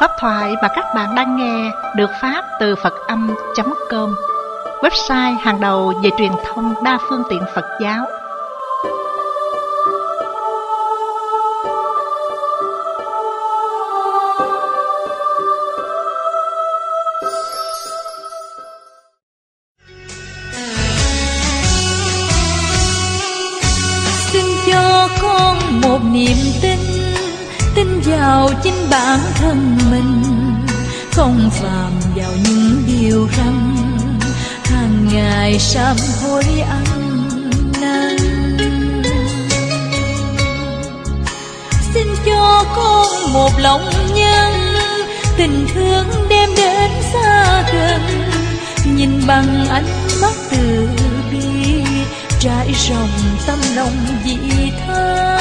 Pháp thoại mà các bạn đang nghe được phát từ Phật-âm.com, website hàng đầu về truyền thông đa phương tiện Phật giáo. Xin cho con một niềm tin, tin vào chính bản thân mình, không phạm vào những điều răn hàng ngày sám hối ăn năn. Xin cho con một lòng nhân, tình thương đem đến xa gần, nhìn bằng ánh mắt từ bi, trải rộng tâm lòng vị tha.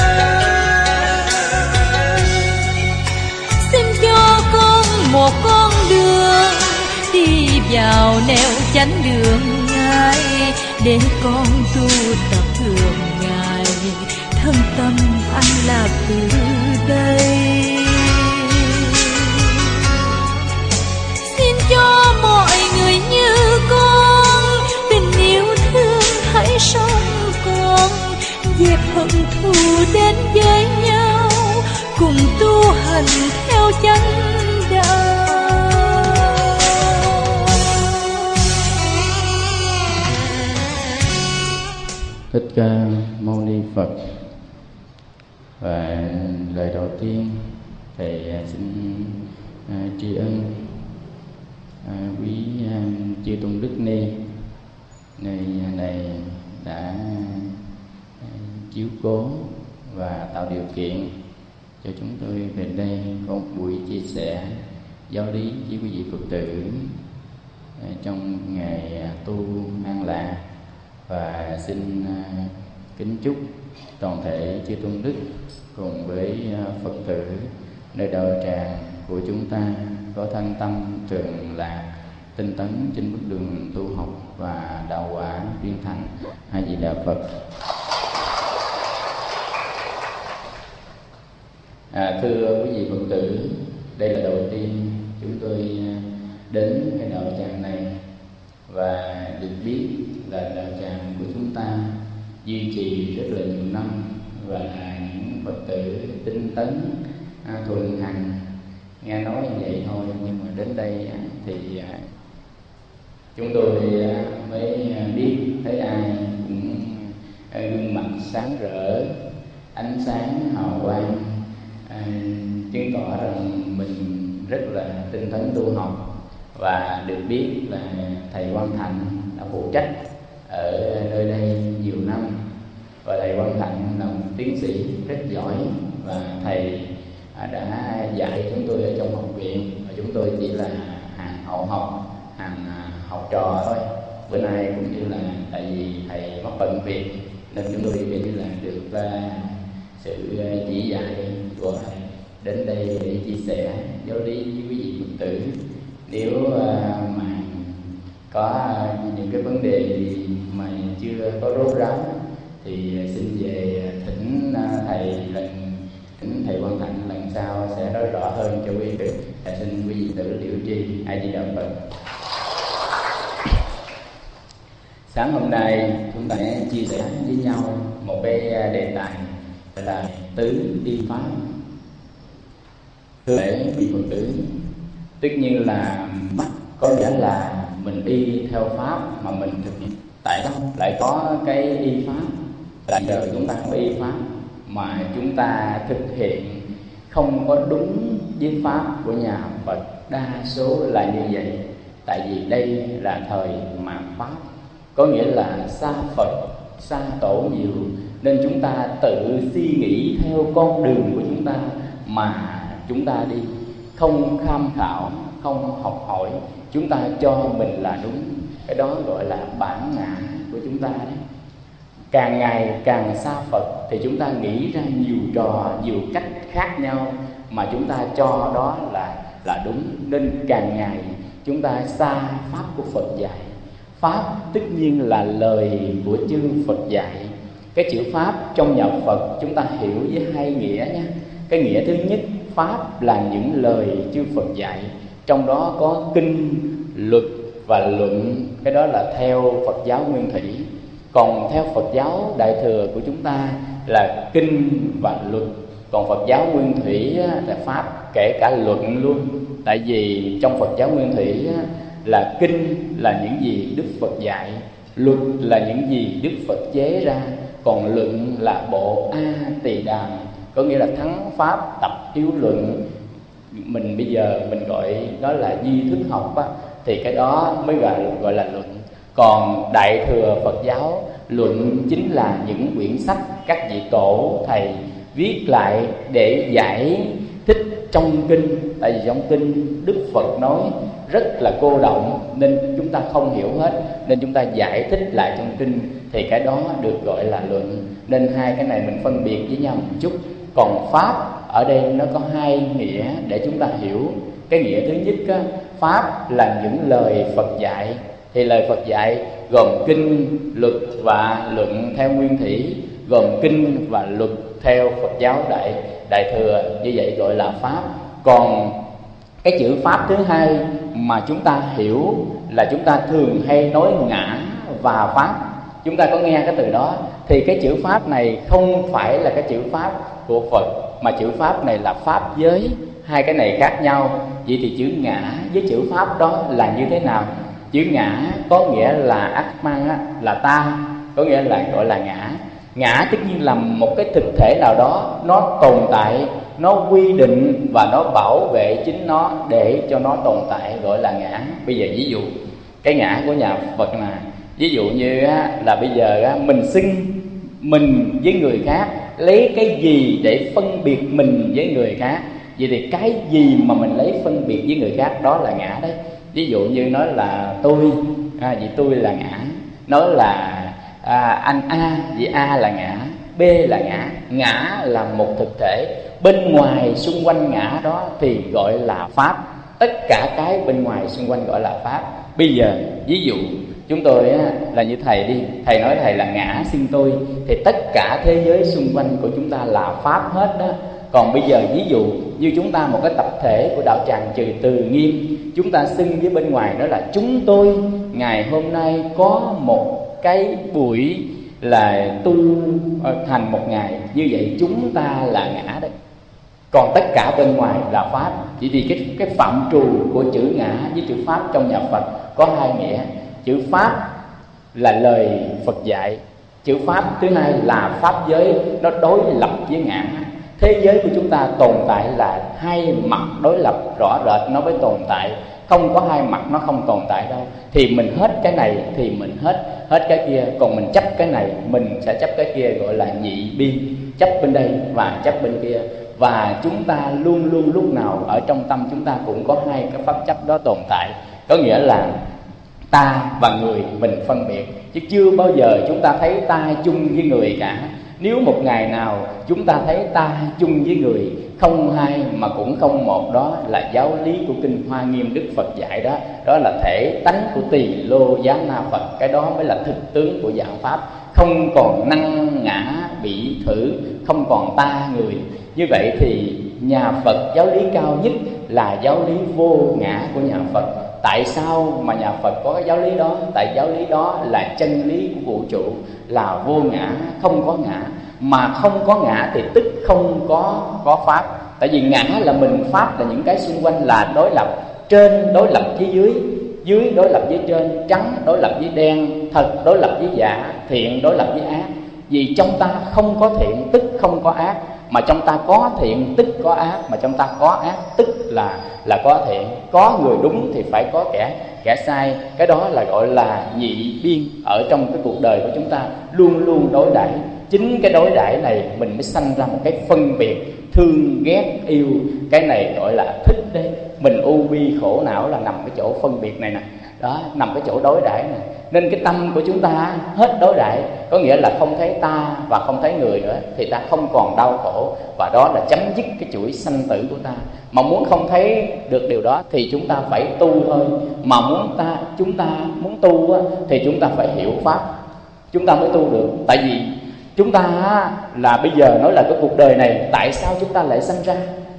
Xin cho con một con đường đi vào nẻo chánh đường Ngài, để con tu tập thường ngày, thân tâm an lạc từ đây. Xin cho mọi người như con, tình yêu thương hãy sống con, dẹp hận thù đến với nhau, cùng tu hành theo chánh đạo. Thích Ca Mâu Ni Phật. Và lời đầu tiên thầy xin tri ân quý chư tôn đức ni nơi này đã chiếu cố và tạo điều kiện cho chúng tôi về đây có một buổi chia sẻ giáo lý với quý vị Phật tử trong ngày tu an lạc. Và xin kính chúc toàn thể chư tôn đức cùng với Phật tử nơi đạo tràng của chúng ta có thân tâm trường lạc, tinh tấn trên bước đường tu học và đạo quả viên thành. A Di Đà Phật. Thưa quý vị Phật tử, đây là đầu tiên chúng tôi đến cái đạo tràng này, và được biết là đạo tràng của chúng ta duy trì rất là nhiều năm và là những Phật tử tinh tấn thuần hành. Nghe nói như vậy thôi, nhưng mà đến đây thì chúng tôi mới biết thấy ai cũng gương mặt sáng rỡ, ánh sáng hào quang, chứng tỏ rằng mình rất là tinh tấn tu học. Và được biết là thầy Quang Thạnh đã phụ trách ở nơi đây nhiều năm, và thầy Quang Thạnh là một tiến sĩ rất giỏi, và thầy đã dạy chúng tôi ở trong học viện, và chúng tôi chỉ là hàng hậu học, hàng học trò thôi. Bữa nay cũng như là tại vì thầy mất bận việc nên chúng tôi như là được sự chỉ dạy của thầy đến đây để chia sẻ giáo lý với quý vị Phật tử. Nếu mà có những cái vấn đề gì mà chưa có rốt ráo thì xin về thỉnh thầy Quang Thạnh lần sau sẽ nói rõ hơn cho quý vị. Xin quý vị tử liệu tri. A Di Đà Phật. Sáng hôm nay chúng ta sẽ chia sẻ với nhau một cái đề tài là tứ y pháp. Thưa quý vị Phật tử, tất nhiên là bắt có nghĩa là mình y theo pháp mà mình thực hiện. Tại sao lại có cái y pháp? Là giờ chúng ta có y pháp mà chúng ta thực hiện không có đúng với pháp của nhà Phật. Đa số là như vậy. Tại vì đây là thời mạt pháp, có nghĩa là xa Phật, xa tổ nhiều, nên chúng ta tự suy nghĩ theo con đường của chúng ta mà chúng ta đi, không tham khảo, không học hỏi, chúng ta cho mình là đúng. Cái đó gọi là bản ngã của chúng ta đấy. Càng ngày càng xa Phật thì chúng ta nghĩ ra nhiều trò, nhiều cách khác nhau mà chúng ta cho đó là đúng. Nên càng ngày chúng ta xa pháp của Phật dạy. Pháp tất nhiên là lời của chư Phật dạy. Cái chữ pháp trong nhà Phật chúng ta hiểu với hai nghĩa nhé. Cái nghĩa thứ nhất, pháp là những lời chư Phật dạy, trong đó có kinh, luật và luận. Cái đó là theo Phật giáo Nguyên Thủy. Còn theo Phật giáo Đại Thừa của chúng ta là kinh và luật. Còn Phật giáo Nguyên Thủy là pháp kể cả luận luôn. Tại vì trong Phật giáo Nguyên Thủy là kinh là những gì Đức Phật dạy, luật là những gì Đức Phật chế ra, còn luận là bộ A Tỳ Đàm, có nghĩa là thắng pháp tập yếu luận. Mình bây giờ mình gọi đó là duy thức học á, thì cái đó mới gọi là luận. Còn Đại Thừa Phật giáo, luận chính là những quyển sách các vị tổ thầy viết lại để giải thích trong kinh. Tại vì trong kinh Đức Phật nói rất là cô động nên chúng ta không hiểu hết, nên chúng ta giải thích lại trong kinh, thì cái đó được gọi là luận. Nên hai cái này mình phân biệt với nhau một chút. Còn pháp ở đây nó có hai nghĩa để chúng ta hiểu. Cái nghĩa thứ nhất á, pháp là những lời Phật dạy. Thì lời Phật dạy gồm kinh, luật và luận theo Nguyên Thủy, gồm kinh và luật theo Phật giáo Đại Thừa, như vậy gọi là pháp. Còn cái chữ pháp thứ hai mà chúng ta hiểu là chúng ta thường hay nói ngã và pháp. Chúng ta có nghe cái từ đó, thì cái chữ pháp này không phải là cái chữ pháp của Phật, mà chữ pháp này là pháp giới. Hai cái này khác nhau. Vậy thì chữ ngã với chữ pháp đó là như thế nào? Chữ ngã có nghĩa là Atman á, là ta, có nghĩa là gọi là ngã. Ngã tất nhiên là một cái thực thể nào đó, nó tồn tại, nó quy định và nó bảo vệ chính nó để cho nó tồn tại, gọi là ngã. Bây giờ ví dụ cái ngã của nhà Phật nè, ví dụ như là bây giờ mình xưng mình với người khác, lấy cái gì để phân biệt mình với người khác? Vậy thì cái gì mà mình lấy phân biệt với người khác đó là ngã đấy. Ví dụ như nói là tôi, vậy tôi là ngã. Nói là anh A, vậy A là ngã, B là ngã. Ngã là một thực thể, bên ngoài xung quanh ngã đó thì gọi là pháp. Tất cả cái bên ngoài xung quanh gọi là pháp. Bây giờ ví dụ chúng tôi là như thầy đi, thầy nói thầy là ngã xưng tôi, thì tất cả thế giới xung quanh của chúng ta là pháp hết đó. Còn bây giờ ví dụ như chúng ta một cái tập thể của đạo tràng Trừ Từ Nghiêm, chúng ta xưng với bên ngoài đó là chúng tôi ngày hôm nay có một cái buổi là tu thành một ngày, như vậy chúng ta là ngã đấy. Còn tất cả bên ngoài là pháp. Chỉ vì cái phạm trù của chữ ngã với chữ pháp trong nhà Phật có hai nghĩa. Chữ pháp là lời Phật dạy, chữ pháp thứ hai là pháp giới, nó đối lập với ngã. Thế giới của chúng ta tồn tại là hai mặt đối lập rõ rệt nó mới tồn tại, không có hai mặt nó không tồn tại đâu. Thì mình hết cái này thì mình hết cái kia, còn mình chấp cái này mình sẽ chấp cái kia, gọi là nhị biên, chấp bên đây và chấp bên kia. Và chúng ta luôn luôn lúc nào ở trong tâm chúng ta cũng có hai cái pháp chấp đó tồn tại. Có nghĩa là ta và người mình phân biệt, chứ chưa bao giờ chúng ta thấy ta chung với người cả. Nếu một ngày nào chúng ta thấy ta chung với người, không hai mà cũng không một, đó là giáo lý của Kinh Hoa Nghiêm Đức Phật dạy đó. Đó là thể tánh của Tỳ Lô Giá Na Phật. Cái đó mới là thực tướng của dạng Pháp. Không còn năng ngã bị thử, không còn ta người. Như vậy thì nhà Phật giáo lý cao nhất là giáo lý vô ngã của nhà Phật. Tại sao mà nhà Phật có cái giáo lý đó? Tại giáo lý đó là chân lý của vũ trụ, là vô ngã, không có ngã. Mà không có ngã thì tức không có pháp. Tại vì ngã là mình, pháp là những cái xung quanh là đối lập. Trên đối lập với dưới, dưới đối lập với trên, trắng đối lập với đen, thật đối lập với giả, thiện đối lập với ác. Vì trong ta không có thiện tức không có ác, mà trong ta có thiện tức có ác, mà trong ta có ác tức là có thiện. Có người đúng thì phải có kẻ sai. Cái đó là gọi là nhị biên. Ở trong cái cuộc đời của chúng ta luôn luôn đối đãi. Chính cái đối đãi này mình mới sanh ra một cái phân biệt thương ghét yêu. Cái này gọi là thích đấy. Mình u bi khổ não là nằm cái chỗ phân biệt này nè. Đó, nằm cái chỗ đối đãi này. Nên cái tâm của chúng ta hết đối đãi, có nghĩa là không thấy ta và không thấy người nữa, thì ta không còn đau khổ. Và đó là chấm dứt cái chuỗi sanh tử của ta. Mà muốn không thấy được điều đó thì chúng ta phải tu thôi. Mà chúng ta muốn tu thì chúng ta phải hiểu pháp, chúng ta mới tu được. Tại vì chúng ta là bây giờ nói là cái cuộc đời này tại sao chúng ta lại sanh ra?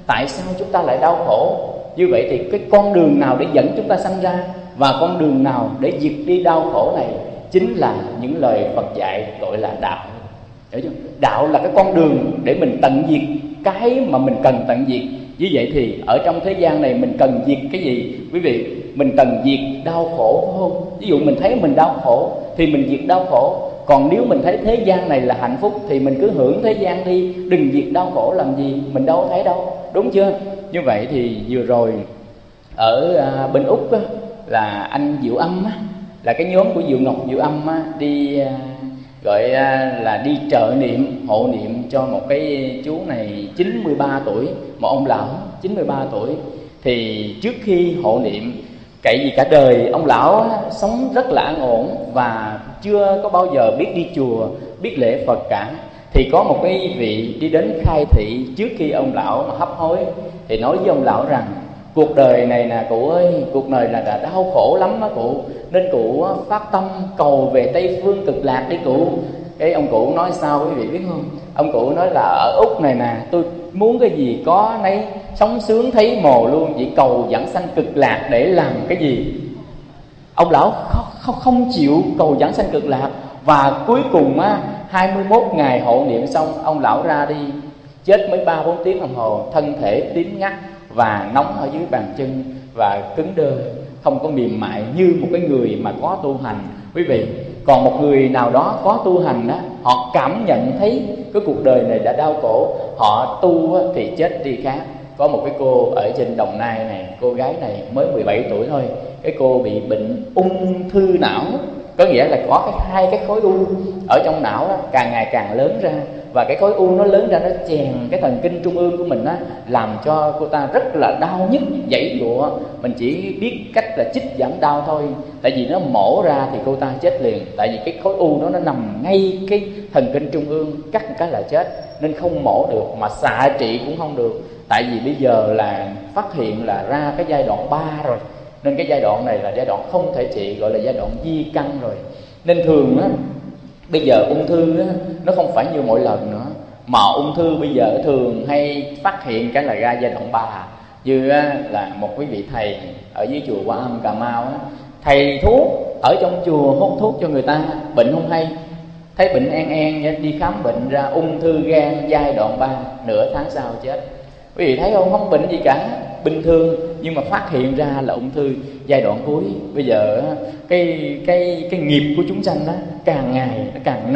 tại sao chúng ta lại đau khổ? Như vậy thì cái con đường nào để dẫn chúng ta sanh ra, và con đường nào để diệt đi đau khổ này, chính là những lời Phật dạy gọi là đạo. Hiểu chưa? Đạo là cái con đường để mình tận diệt cái mà mình cần tận diệt. Như vậy thì ở trong thế gian này mình cần diệt cái gì quý vị? Mình cần diệt đau khổ, phải không? Ví dụ mình thấy mình đau khổ thì mình diệt đau khổ. Còn nếu mình thấy thế gian này là hạnh phúc thì mình cứ hưởng thế gian đi, đừng diệt đau khổ làm gì, mình đâu thấy đâu, đúng chưa? Như vậy thì vừa rồi ở bên Úc á, là anh Diệu Âm á, là cái nhóm của Diệu Ngọc Diệu Âm á, đi gọi là đi trợ niệm, hộ niệm cho một cái chú này 93 tuổi, một ông lão 93 tuổi. Thì trước khi hộ niệm, cậy vì cả đời ông lão sống rất là an ổn và chưa có bao giờ biết đi chùa, biết lễ Phật cả. Thì có một cái vị đi đến khai thị trước khi ông lão mà hấp hối, thì nói với ông lão rằng: cuộc đời này nè cụ ơi, cuộc đời là đau khổ lắm á cụ, nên cụ phát tâm cầu về Tây Phương Cực Lạc đi cụ. Cái ông cụ nói sao quý vị biết không? Ông cụ nói là ở Úc này nè, tôi muốn cái gì có nấy, sống sướng thấy mồ luôn, chỉ cầu vãng sanh Cực Lạc để làm cái gì? Ông lão không chịu cầu vãng sanh Cực Lạc. Và cuối cùng á, 21 ngày hộ niệm xong, ông lão ra đi, chết mới 3-4 tiếng đồng hồ, thân thể tím ngắt và nóng ở dưới bàn chân và cứng đơ, không có mềm mại như một cái người mà có tu hành quý vị. Còn một người nào đó có tu hành á, họ cảm nhận thấy cái cuộc đời này đã đau khổ, họ tu á, thì chết đi khác. Có một cái cô ở trên Đồng Nai này, cô gái này mới 17 tuổi thôi, cái cô bị bệnh ung thư não, có nghĩa là có hai cái khối u ở trong não đó, càng ngày càng lớn ra, và cái khối u nó lớn ra, nó chèn cái thần kinh trung ương của mình á, làm cho cô ta rất là đau nhức, giãy giụa. Mình chỉ biết cách là chích giảm đau thôi, tại vì nó mổ ra thì cô ta chết liền. Tại vì cái khối u nó nằm ngay cái thần kinh trung ương, cắt một cái là chết, nên không mổ được, mà xạ trị cũng không được. Tại vì bây giờ là phát hiện là ra cái giai đoạn 3 rồi, nên cái giai đoạn này là giai đoạn không thể trị, gọi là giai đoạn di căn rồi. Nên thường á, bây giờ ung thư á, nó không phải như mỗi lần nữa, mà ung thư bây giờ thường hay phát hiện cái là ra giai đoạn 3. Như á, là một quý vị thầy ở dưới chùa Quan Âm Cà Mau á, thầy thuốc ở trong chùa hút thuốc cho người ta, bệnh không hay, thấy bệnh en đi khám bệnh ra ung thư gan giai đoạn 3, nửa tháng sau chết. Quý vị thấy không? Không bệnh gì cả, bình thường, nhưng mà phát hiện ra là ung thư giai đoạn cuối. Bây giờ cái nghiệp của chúng sanh đó càng ngày nó càng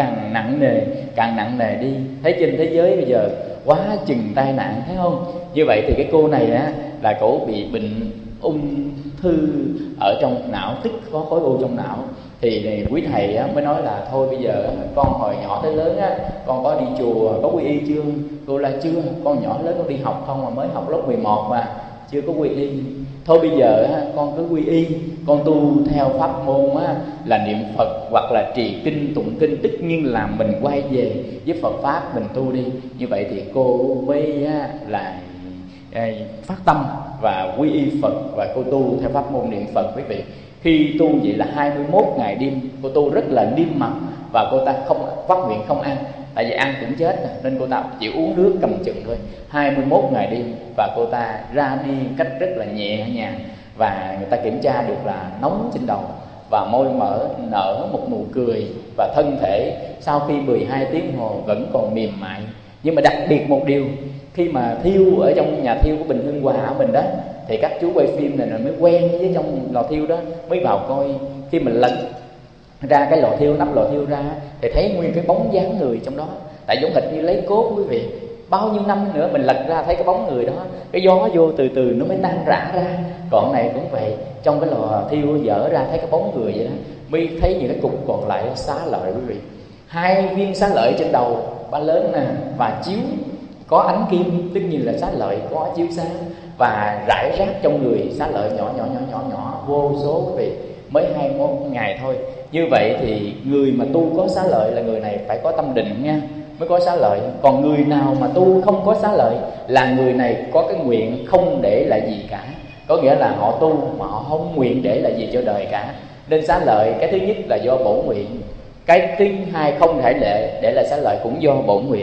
nặng nề đi. Thấy trên thế giới bây giờ quá chừng tai nạn, thấy không? Như vậy thì cái cô này á, là cổ bị bệnh ung thư ở trong não, tức có khối u trong não. Thì quý thầy á, mới nói là thôi bây giờ con hồi nhỏ tới lớn á, con có đi chùa, có quy y chưa? Cô là chưa, con nhỏ lớn con đi học không, mà mới học lớp 11 mà chưa có quy y. Thôi bây giờ á, con cứ quy y, con tu theo pháp môn á, là niệm Phật hoặc là trì kinh tụng kinh, tất nhiên là mình quay về với Phật pháp mình tu đi. Như vậy thì cô mới á, là phát tâm và quy y Phật, và cô tu theo pháp môn niệm Phật quý vị. Khi tu vậy là 21 ngày đêm, cô tu rất là niêm mật, và cô ta không phát nguyện không ăn, tại vì ăn cũng chết nên cô ta chỉ uống nước cầm chừng thôi. 21 ngày đêm, và cô ta ra đi cách rất là nhẹ nhàng, và người ta kiểm tra được là nóng trên đầu và môi mở, nở một nụ cười, và thân thể sau khi 12 tiếng hồ vẫn còn mềm mại. Nhưng mà đặc biệt một điều, khi mà thiêu ở trong nhà thiêu của Bình Hưng Hòa ở mình đó, thì các chú quay phim này mới quen với trong lò thiêu đó, mới vào coi. Khi mình lật ra cái lò thiêu, nắp lò thiêu ra, thì thấy nguyên cái bóng dáng người trong đó. Tại giống hệt như lấy cốt quý vị, bao nhiêu năm nữa mình lật ra thấy cái bóng người đó, cái gió vô từ từ nó mới tan rã ra. Còn này cũng vậy, trong cái lò thiêu dở ra thấy cái bóng người vậy đó, mới thấy những cái cục còn lại xá lợi quý vị. 2 viên xá lợi trên đầu ba lớn nè, và chiếu có ánh kim, tất nhiên là xá lợi có chiếu sáng, và rải rác trong người xá lợi nhỏ vô số quý vị. Mới 21 ngày thôi. Như vậy thì người mà tu có xá lợi là người này phải có tâm định nha, mới có xá lợi. Còn người nào mà tu không có xá lợi là người này có cái nguyện không để lại gì cả, có nghĩa là họ tu mà họ không nguyện để lại gì cho đời cả. Nên xá lợi, cái thứ nhất là do bổn nguyện, cái thứ hai không thể để lại xá lợi cũng do bổn nguyện.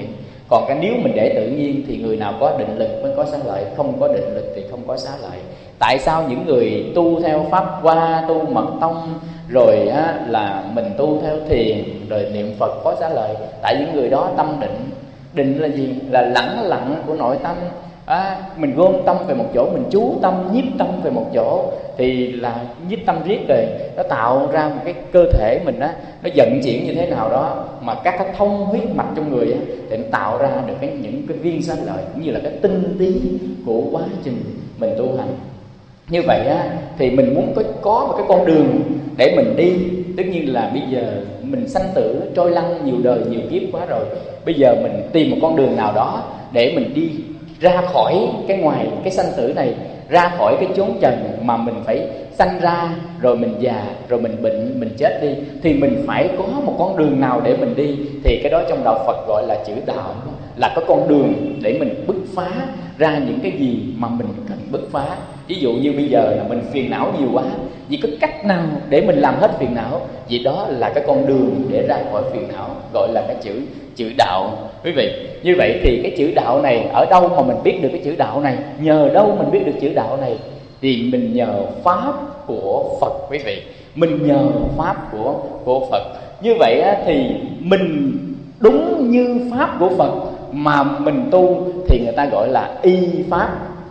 Còn cái nếu mình để tự nhiên thì người nào có định lực mới có xá lợi, không có định lực thì không có xá lợi. Tại sao những người tu theo pháp Hoa, tu mật tông, rồi là mình tu theo thiền, rồi niệm Phật có xá lợi? Tại những người đó tâm định. Định là gì? Là lẳng lặng của nội tâm. Mình gom tâm về một chỗ, mình chú tâm, nhiếp tâm về một chỗ, thì là nhiếp tâm riết rồi nó tạo ra một cái cơ thể mình nó vận chuyển như thế nào đó, mà các cái thông huyết mạch trong người thì nó tạo ra được những cái viên xá lợi, cũng như là cái tinh tí của quá trình mình tu hành. Như vậy thì mình muốn có một cái con đường để mình đi. Tất nhiên là bây giờ mình sanh tử trôi lăn nhiều đời nhiều kiếp quá rồi, bây giờ mình tìm một con đường nào đó để mình đi ra khỏi cái ngoài cái sanh tử này, ra khỏi cái chốn trần mà mình phải sanh ra, rồi mình già, rồi mình bệnh, mình chết đi, thì mình phải có một con đường nào để mình đi. Thì cái đó trong đạo Phật gọi là chữ đạo, là có con đường để mình bứt phá ra những cái gì mà mình cần bứt phá. Ví dụ như bây giờ là mình phiền não nhiều quá, vì có cách nào để mình làm hết phiền não, vì đó là cái con đường để ra khỏi phiền não, gọi là cái chữ đạo. Quý vị, như vậy thì cái chữ đạo này ở đâu mà mình biết được cái chữ đạo này? Nhờ đâu mình biết được chữ đạo này? Thì mình nhờ pháp của Phật, quý vị. Mình nhờ pháp của Phật. Như vậy thì mình đúng như pháp của Phật mà mình tu thì người ta gọi là y pháp.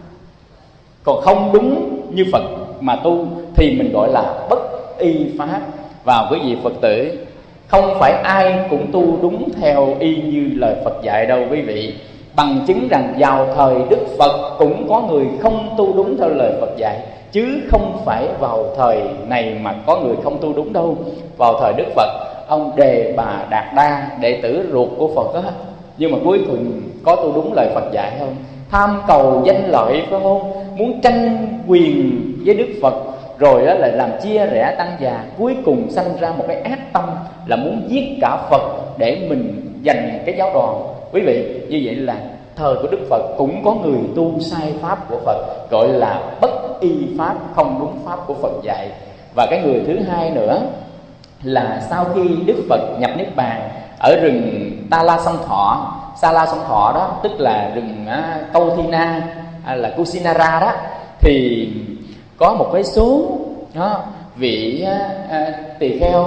Còn không đúng như Phật mà tu thì mình gọi là bất y pháp. Và quý vị Phật tử, không phải ai cũng tu đúng theo y như lời Phật dạy đâu quý vị. Bằng chứng rằng vào thời Đức Phật cũng có người không tu đúng theo lời Phật dạy, chứ không phải vào thời này mà có người không tu đúng đâu. Vào thời Đức Phật, ông Đề Bà Đạt Đa, đệ tử ruột của Phật á, nhưng mà cuối cùng có tu đúng lời Phật dạy không? Tham cầu danh lợi phải không? Muốn tranh quyền với Đức Phật, rồi đó lại làm chia rẽ tăng già, cuối cùng sanh ra một cái ác tâm là muốn giết cả Phật để mình giành cái giáo đoàn. Quý vị, như vậy là thời của Đức Phật cũng có người tu sai pháp của Phật, gọi là bất y pháp, không đúng pháp của Phật dạy. Và cái người thứ hai nữa là sau khi Đức Phật nhập Niết Bàn ở rừng Ta La Sông Thọ. Sa La Sông Thọ đó tức là rừng Câu Thi Na, là Kusinara đó, thì có một cái số vị tỳ kheo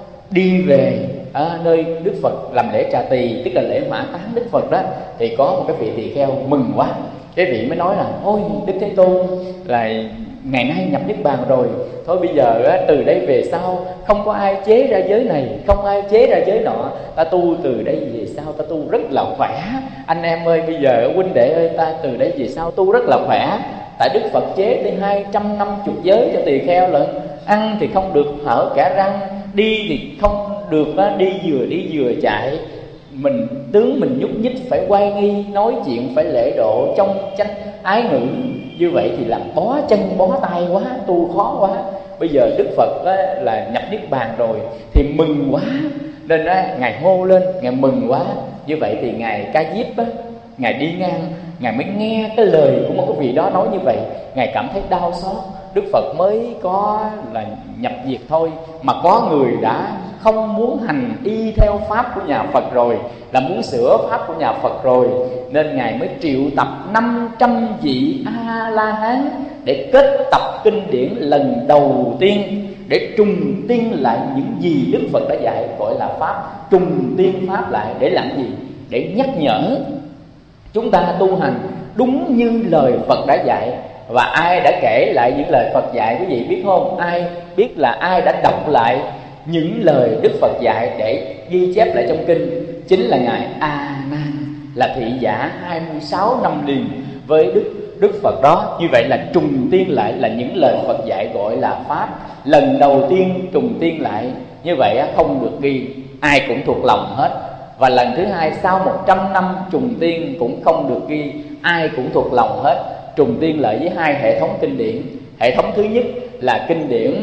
đi về nơi Đức Phật làm lễ trà tỳ, tức là lễ mã táng Đức Phật đó. Thì có một cái vị tỳ kheo mừng quá, cái vị mới nói là: ôi Đức Thế Tôn, là ngày nay nhập Niết Bàn rồi, thôi bây giờ từ đây về sau không có ai chế ra giới này, không ai chế ra giới nọ, ta tu từ đây về sau ta tu rất là khỏe. Anh em ơi, bây giờ huynh đệ ơi, ta từ đây về sau tu rất là khỏe. Tại Đức Phật chế tới 250 giới cho tỳ kheo lận. Ăn thì không được hở cả răng, đi thì không được đi vừa chạy, mình tướng mình nhúc nhích phải oai nghi, nói chuyện phải lễ độ, trong tranh ái ngữ. Như vậy thì làm bó chân bó tay quá, tu khó quá. Bây giờ Đức Phật là nhập Niết Bàn rồi thì mừng quá, nên Ngài hô lên, Ngài mừng quá. Như vậy thì Ngài Ca Diếp Ngài đi ngang, Ngài mới nghe cái lời của một cái vị đó nói như vậy, Ngài cảm thấy đau xót. Đức Phật mới có là nhập diệt thôi, mà có người đã không muốn hành y theo pháp của nhà Phật rồi, là muốn sửa pháp của nhà Phật rồi, nên Ngài mới triệu tập 500 vị A-la-hán để kết tập kinh điển lần đầu tiên, để trùng tiên lại những gì Đức Phật đã dạy, gọi là pháp, trùng tiên pháp lại. Để làm gì? Để nhắc nhở chúng ta tu hành đúng như lời Phật đã dạy. Và ai đã kể lại những lời Phật dạy, quý vị biết không? Ai biết là ai đã đọc lại những lời Đức Phật dạy để ghi chép lại trong kinh? Chính là Ngài A Nan, là thị giả 26 năm liền với Đức Phật đó. Như vậy là trùng tiên lại là những lời Phật dạy, gọi là pháp. Lần đầu tiên trùng tiên lại như vậy không được ghi, ai cũng thuộc lòng hết. Và lần thứ hai sau 100 năm trùng tiên cũng không được ghi, ai cũng thuộc lòng hết. Trùng tiên lại với hai hệ thống kinh điển. Hệ thống thứ nhất là kinh điển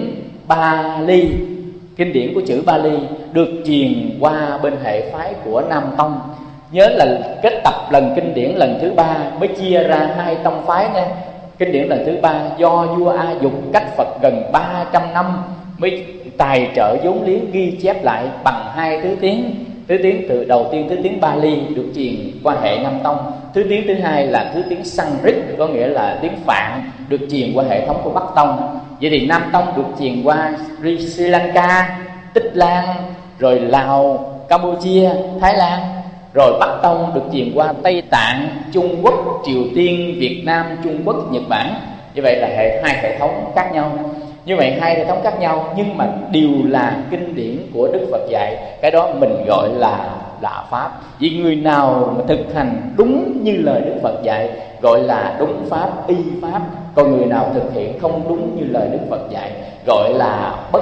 Bali, kinh điển của chữ Bali được truyền qua bên hệ phái của Nam Tông. Nhớ là kết tập lần kinh điển lần thứ ba mới chia ra hai tông phái nha. Kinh điển lần thứ ba do vua A Dục cách Phật gần 300 năm mới tài trợ vốn liếng ghi chép lại bằng hai thứ tiếng. Thứ tiếng từ đầu tiên, thứ tiếng Bali được truyền qua hệ Nam Tông. Thứ tiếng thứ hai là thứ tiếng Sanskrit, có nghĩa là tiếng Phạn, được truyền qua hệ thống của Bắc Tông. Vậy thì Nam Tông được truyền qua Sri Lanka, Tích Lan, rồi Lào, Campuchia, Thái Lan. Rồi Bắc Tông được truyền qua Tây Tạng, Trung Quốc, Triều Tiên, Việt Nam, Trung Quốc, Nhật Bản. Như vậy là hai hệ thống khác nhau. Như vậy hai hệ thống khác nhau nhưng mà đều là kinh điển của Đức Phật dạy. Cái đó mình gọi là Pháp. Vì người nào mà thực hành đúng như lời Đức Phật dạy gọi là đúng Pháp, y Pháp. Còn người nào thực hiện không đúng như lời Đức Phật dạy gọi là bất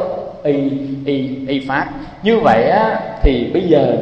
y Pháp. Như vậy á, thì bây giờ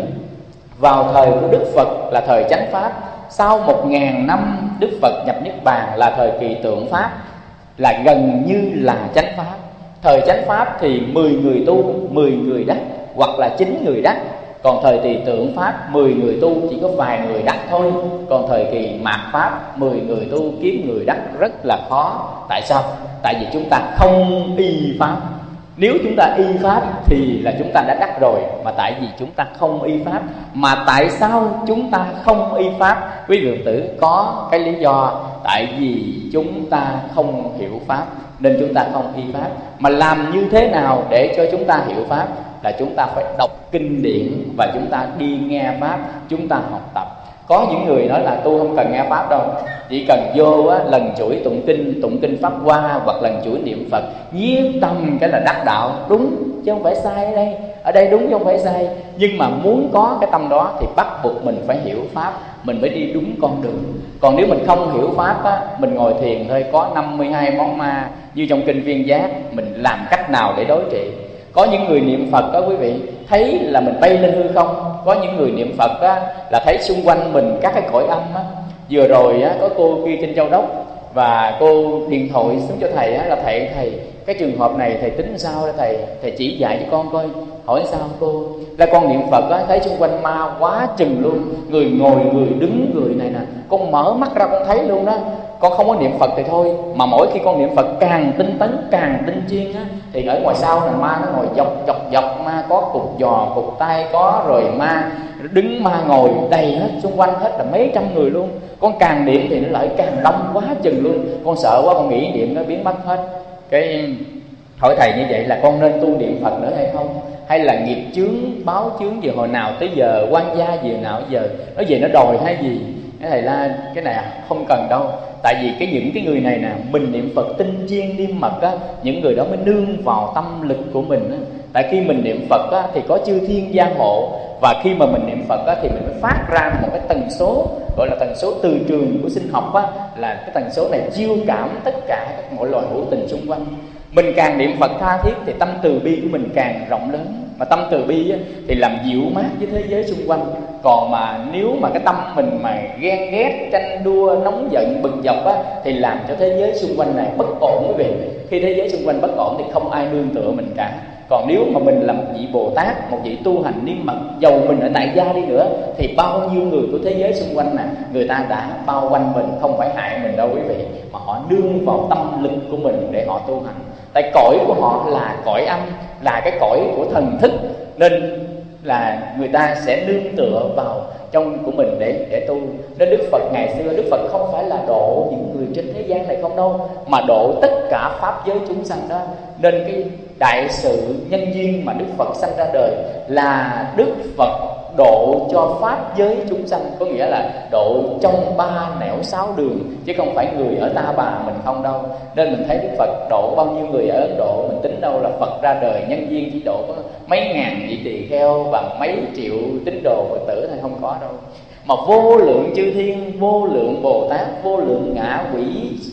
vào thời của Đức Phật là thời chánh Pháp. Sau 1000 năm Đức Phật nhập Niết Bàn là thời kỳ tượng Pháp, là gần như là chánh Pháp. Thời chánh Pháp thì 10 người tu, 10 người đắc, hoặc là 9 người đắc. Còn thời kỳ tượng Pháp 10 người tu chỉ có vài người đắc thôi. Còn thời kỳ mạt Pháp 10 người tu kiếm người đắc rất là khó. Tại sao? Tại vì chúng ta không y Pháp. Nếu chúng ta y Pháp thì là chúng ta đã đắc rồi. Mà tại vì chúng ta không y Pháp. Mà tại sao chúng ta không y Pháp? Quý vị tử có cái lý do. Tại vì chúng ta không hiểu Pháp nên chúng ta không y Pháp. Mà làm như thế nào để cho chúng ta hiểu Pháp? Là chúng ta phải đọc kinh điển và chúng ta đi nghe Pháp, chúng ta học tập. Có những người nói là tu không cần nghe Pháp đâu, chỉ cần vô á, lần chuỗi tụng kinh Pháp Hoa hoặc lần chuỗi niệm Phật, nhiếp tâm cái là đắc đạo. Đúng chứ không phải sai. Ở đây đúng chứ không phải sai. Nhưng mà muốn có cái tâm đó thì bắt buộc mình phải hiểu Pháp, mình mới đi đúng con đường. Còn nếu mình không hiểu Pháp á, mình ngồi thiền thôi, có 52 món ma như trong kinh Viên Giác, mình làm cách nào để đối trị? Có những người niệm Phật đó quý vị, thấy là mình bay lên hư không. Có những người niệm Phật á, là thấy xung quanh mình các cái cõi âm á. Vừa rồi á, có cô kia trên Châu Đốc và cô điện thoại xuống cho thầy á, là thầy cái trường hợp này thầy tính sao thầy chỉ dạy cho con coi. Hỏi sao cô? Là con niệm Phật á, thấy xung quanh ma quá chừng luôn, người ngồi, người đứng, người này nè, con mở mắt ra con thấy luôn đó. Con không có niệm Phật thì thôi, mà mỗi khi con niệm Phật càng tinh tấn, càng tinh chuyên á, thì ở ngoài sau là ma nó ngồi dọc, ma có cục giò, cục tay có, rồi ma đứng, ma ngồi đầy hết, xung quanh hết là mấy trăm người luôn. Con càng niệm thì nó lại càng đông quá chừng luôn. Con sợ quá, con nghĩ niệm nó biến mất hết. Cái hỏi thầy như vậy là con nên tu niệm Phật nữa hay không? Hay là nghiệp chướng, báo chướng gì hồi nào tới giờ, quan gia gì nào giờ nó về nó đòi hay gì? Cái thầy la cái này không cần đâu. Tại vì những cái người này nè, mình niệm Phật tinh chuyên niệm mật á, những người đó mới nương vào tâm lực của mình á. Tại khi mình niệm Phật á, thì có chư thiên gia hộ. Và khi mà mình niệm Phật á, thì mình mới phát ra một cái tần số, gọi là tần số từ trường của sinh học á, là cái tần số này chiêu cảm tất cả các mọi loài hữu tình xung quanh. Mình càng niệm Phật tha thiết thì tâm từ bi của mình càng rộng lớn. Mà tâm từ bi á, thì làm dịu mát với thế giới xung quanh. Còn mà nếu mà cái tâm mình mà ghen ghét, tranh đua, nóng giận, bực dọc á, thì làm cho thế giới xung quanh này bất ổn quý vị. Khi thế giới xung quanh bất ổn thì không ai nương tựa mình cả. Còn nếu mà mình là một vị Bồ Tát, một vị tu hành niệm mật, dầu mình ở tại gia đi nữa, thì bao nhiêu người của thế giới xung quanh này, người ta đã bao quanh mình, không phải hại mình đâu quý vị, mà họ nương vào tâm lực của mình để họ tu hành. Tại cõi của họ là cõi âm, là cái cõi của thần thức, nên là người ta sẽ nương tựa vào trong của mình để tu. Nên Đức Phật ngày xưa, Đức Phật không phải là độ những người trên thế gian này không đâu, mà độ tất cả pháp giới chúng sanh đó. Nên cái đại sự nhân duyên mà Đức Phật sanh ra đời là Đức Phật độ cho pháp giới chúng sanh, có nghĩa là độ trong 3 nẻo 6 đường, chứ không phải người ở Ta Bà mình không đâu. Nên mình thấy Đức Phật độ bao nhiêu người ở Ấn Độ, mình tính đâu là Phật ra đời nhân duyên chỉ độ có mấy ngàn vị tỳ kheo và mấy triệu tín đồ Phật tử thôi, không có đâu. Mà vô lượng chư thiên, vô lượng Bồ Tát, vô lượng ngã quỷ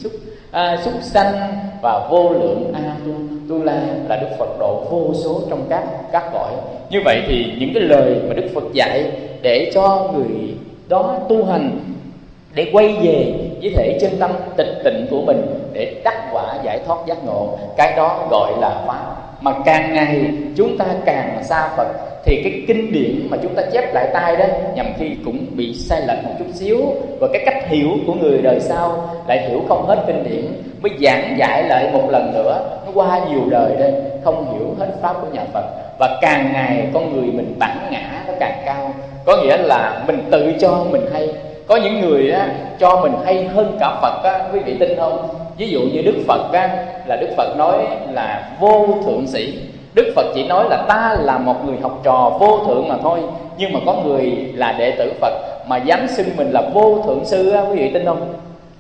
súc sanh và vô lượng Tu La là Đức Phật độ vô số trong các cõi. Như vậy thì những cái lời mà Đức Phật dạy để cho người đó tu hành, để quay về với thể chân tâm tịch tịnh của mình, để đắc quả giải thoát giác ngộ, cái đó gọi là Pháp. mà càng ngày chúng ta càng xa Phật, thì cái kinh điển mà chúng ta chép lại tay đó nhằm khi cũng bị sai lệch một chút xíu, và cái cách hiểu của người đời sau lại hiểu không hết kinh điển, mới giảng giải lại một lần nữa. Nó qua nhiều đời đây không hiểu hết pháp của nhà Phật, và càng ngày con người mình bản ngã nó càng cao. Có nghĩa là mình tự cho mình hay. Có những người á, cho mình hay hơn cả Phật á, quý vị tin không? Ví dụ như Đức Phật á, là Đức Phật nói là vô thượng sĩ. Đức Phật chỉ nói là ta là một người học trò vô thượng mà thôi. Nhưng mà có người là đệ tử Phật mà dám xưng mình là vô thượng sư á, quý vị tin không?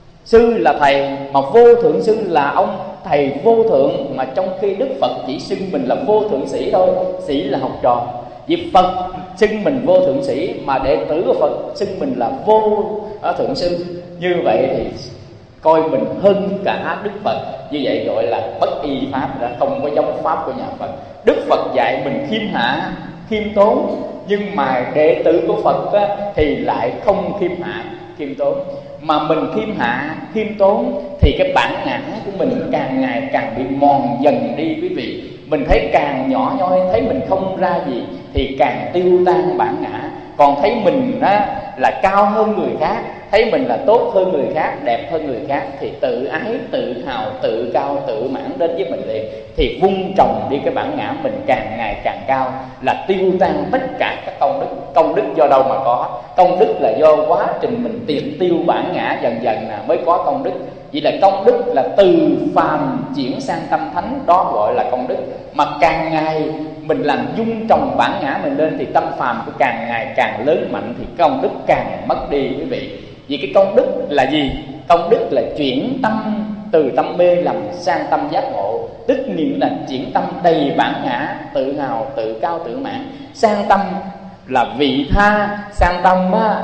Sư là thầy, mà vô thượng sư là ông thầy vô thượng, mà trong khi Đức Phật chỉ xưng mình là vô thượng sĩ thôi. Sĩ là học trò. Vì Phật xưng mình vô thượng sĩ, mà đệ tử của Phật xưng mình là vô thượng sư. Như vậy thì coi mình hơn cả Đức Phật. Như vậy gọi là bất y pháp, đã không có giống pháp của nhà Phật. Đức Phật dạy mình khiêm hạ, khiêm tốn, nhưng mà đệ tử của Phật á, thì lại không khiêm hạ, khiêm tốn. Mà mình khiêm hạ, khiêm tốn thì cái bản ngã của mình càng ngày càng bị mòn dần đi quý vị. Mình thấy càng nhỏ nhoi, thấy mình không ra gì thì càng tiêu tan bản ngã. Còn thấy mình á, là cao hơn người khác, thấy mình là tốt hơn người khác, đẹp hơn người khác, thì tự ái, tự hào, tự cao, tự mãn đến với mình liền. Thì vun trồng đi cái bản ngã mình càng ngày càng cao, là tiêu tan tất cả các công đức. Công đức do đâu mà có? Công đức là do quá trình mình triệt tiêu bản ngã dần dần mới có công đức. Vậy là công đức là từ phàm chuyển sang tâm thánh, đó gọi là công đức. Mà càng ngày mình làm dung trồng bản ngã mình lên thì tâm phàm của càng ngày càng lớn mạnh, thì công đức càng mất đi quý vị. Vì cái công đức là gì? Công đức là chuyển tâm từ tâm mê lầm sang tâm giác ngộ. Tức niệm là chuyển tâm đầy bản ngã, tự hào, tự cao, tự mãn, sang tâm là vị tha, sang tâm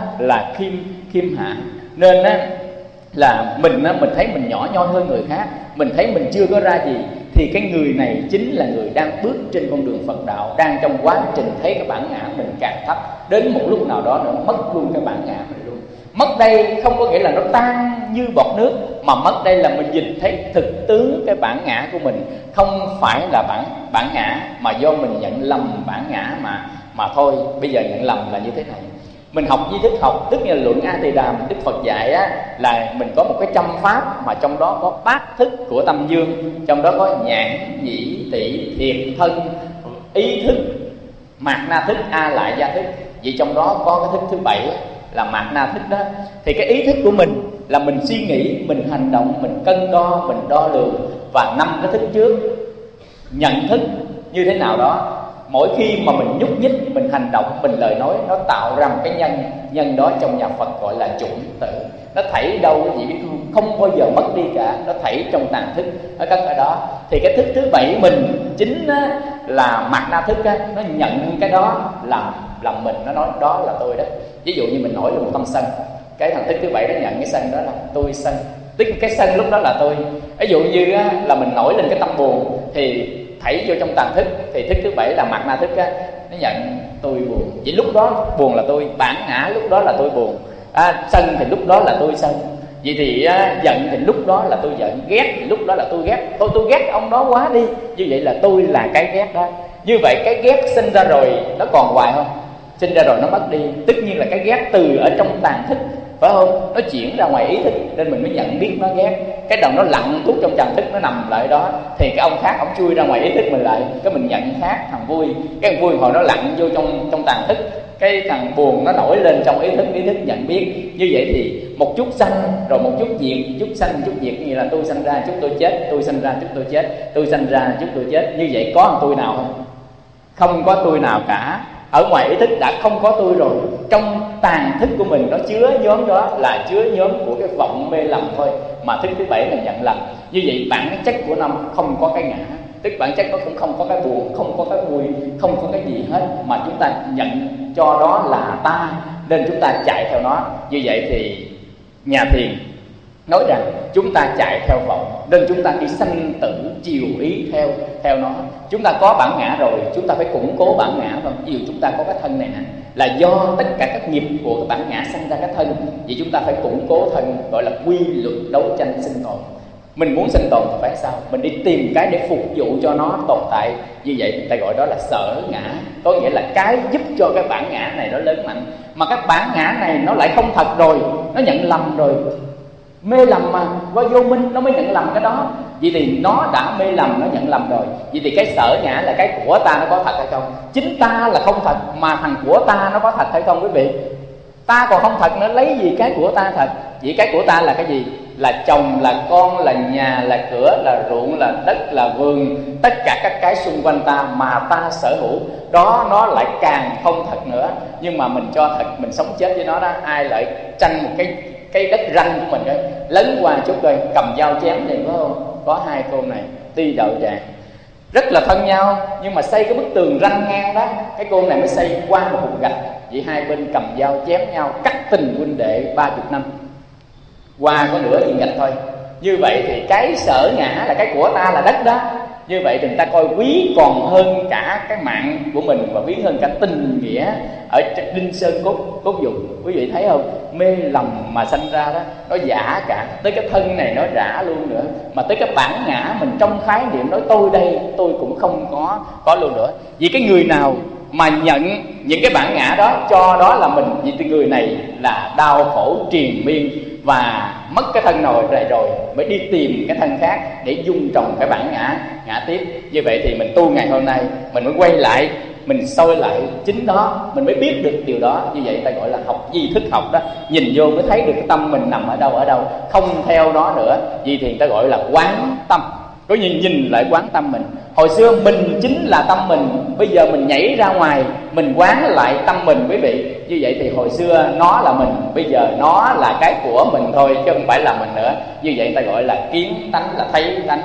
là khiêm hạ. Nên là mình thấy mình nhỏ nhoi hơn người khác, mình thấy mình chưa có ra gì, thì cái người này chính là người đang bước trên con đường Phật đạo, đang trong quá trình thấy cái bản ngã mình càng thấp, đến một lúc nào đó nữa mất luôn cái bản ngã mình luôn. Mất đây không có nghĩa là nó tan như bọt nước, mà mất đây là mình nhìn thấy thực tướng cái bản ngã của mình không phải là bản ngã, mà do mình nhận lầm bản ngã mà thôi. Bây giờ nhận lầm là như thế này. Mình học di thức học, tức là luận A Tỳ Đàm, Đức Phật dạy á, là mình có một cái trăm pháp, mà trong đó có bát thức của tâm dương. Trong đó có nhãn, nhĩ, tỷ, thiệt, thân, ý thức, mạt na thức, a lại gia thức. Vậy trong đó có cái thức thứ 7 là mạt na thức đó. Thì cái ý thức của mình là mình suy nghĩ, mình hành động, mình cân đo, mình đo lường. Và 5 cái thức trước, nhận thức như thế nào đó. Mỗi khi mà mình nhúc nhích, mình hành động, mình lời nói, nó tạo ra một cái nhân đó trong nhà Phật gọi là chủng tử. Nó thảy đâu quý vị biết không bao giờ mất đi cả, nó thảy trong tàng thức, nó cất ở đó. Thì cái thức thứ 7 mình chính là mạt na thức á, nó nhận cái đó làm mình, nó nói đó là tôi đó. Ví dụ như mình nổi lên một tâm sân, cái thằng thức thứ 7 nó nhận cái sân đó là tôi sân, tức cái sân lúc đó là tôi. Ví dụ như là mình nổi lên cái tâm buồn thì thảy vô trong tàng thức, thì thức thứ 7 là mạt na thức á, nó nhận tôi buồn. Vậy lúc đó buồn là tôi, bản ngã lúc đó là tôi buồn, sân thì lúc đó là tôi sân. Vậy thì giận thì lúc đó là tôi giận, ghét thì lúc đó là tôi ghét. Thôi tôi ghét ông đó quá đi, như vậy là tôi là cái ghét đó. Như vậy cái ghét sinh ra rồi nó còn hoài không? Sinh ra rồi nó mất đi. Tất nhiên là cái ghét từ ở trong tàng thức, phải không? Nó chuyển ra ngoài ý thức, nên mình mới nhận biết nó ghét. Cái đầu nó lặn tuốt trong tàng thức, nó nằm lại đó. Thì cái ông khác, ông chui ra ngoài ý thức mình lại, cái mình nhận khác, thằng vui. Cái thằng vui hồi nó lặn vô trong tàng thức, cái thằng buồn nó nổi lên trong ý thức nhận biết. Như vậy thì một chút sanh rồi một chút diệt, chút sanh chút diệt, như là tôi sanh ra chút tôi chết, tôi sanh ra chút tôi chết, tôi sanh ra chút tôi chết. Như vậy có một tôi nào không? Không có tôi nào cả. Ở ngoài ý thức đã không có tôi rồi. Trong tàng thức của mình nó chứa nhóm đó, là chứa nhóm của cái vọng mê lầm thôi. Mà thức thứ 7 là nhận lầm. Như vậy bản chất của năm không có cái ngã, tức bản chất nó cũng không có cái buồn, không có cái vui, không có cái gì hết, mà chúng ta nhận cho đó là ta, nên chúng ta chạy theo nó. Như vậy thì nhà thiền nói rằng chúng ta chạy theo vọng, nên chúng ta đi sanh tử chiều ý theo nó. Chúng ta có bản ngã rồi, chúng ta phải củng cố bản ngã. Và ví dụ chúng ta có cái thân này nè, là do tất cả các nghiệp của cái bản ngã sanh ra cái thân. Vậy chúng ta phải củng cố thân, gọi là quy luật đấu tranh sinh tồn. Mình muốn sinh tồn thì phải sao? Mình đi tìm cái để phục vụ cho nó tồn tại. Như vậy người ta gọi đó là sở ngã. Có nghĩa là cái giúp cho cái bản ngã này nó lớn mạnh. Mà cái bản ngã này nó lại không thật rồi, nó nhận lầm rồi. Mê lầm mà, qua vô minh nó mới nhận lầm cái đó. Vậy thì nó đã mê lầm, nó nhận lầm rồi. Vậy thì cái sở ngã là cái của ta nó có thật hay không? Chính ta là không thật, mà thằng của ta nó có thật hay không quý vị? Ta còn không thật nữa, lấy gì cái của ta thật? Vậy cái của ta là cái gì? Là chồng, là con, là nhà, là cửa, là ruộng, là đất, là vườn. Tất cả các cái xung quanh ta mà ta sở hữu, đó nó lại càng không thật nữa. Nhưng mà mình cho thật, mình sống chết với nó đó. Ai lại tranh một cái đất ranh của mình ấy, lấn qua chút coi, cầm dao chém thì có không? Có hai cô này tuy đậu tràng rất là thân nhau, nhưng mà xây cái bức tường ranh ngang đó, cái cô này mới xây qua một cục gạch. Vậy hai bên cầm dao chém nhau, cắt tình huynh đệ 30 năm, qua có nửa viên gạch thôi. Như vậy thì cái sở ngã là cái của ta là đất đó. Như vậy thì người ta coi quý còn hơn cả cái mạng của mình, và quý hơn cả tình nghĩa ở đinh sơn cốt dục. Quý vị thấy không? Mê lầm mà sanh ra đó, nó giả cả. Tới cái thân này nó giả luôn nữa. Mà tới cái bản ngã mình trong khái niệm nói tôi đây, tôi cũng không có luôn nữa. Vì cái người nào mà nhận những cái bản ngã đó cho đó là mình, vì cái người này là đau khổ triền miên, và mất cái thân này rồi mới đi tìm cái thân khác để dung trồng cái bản ngã tiếp. Như vậy thì mình tu ngày hôm nay mình mới quay lại, mình soi lại chính đó, mình mới biết được điều đó. Như vậy ta gọi là học di thức học đó. Nhìn vô mới thấy được cái tâm mình nằm ở đâu, không theo nó nữa. Vì thì người ta gọi là quán tâm. Có nhìn lại quán tâm mình. Hồi xưa mình chính là tâm mình, bây giờ mình nhảy ra ngoài, mình quán lại tâm mình quý vị. Như vậy thì hồi xưa nó là mình, bây giờ nó là cái của mình thôi, chứ không phải là mình nữa. Như vậy ta gọi là kiến tánh, là thấy tánh.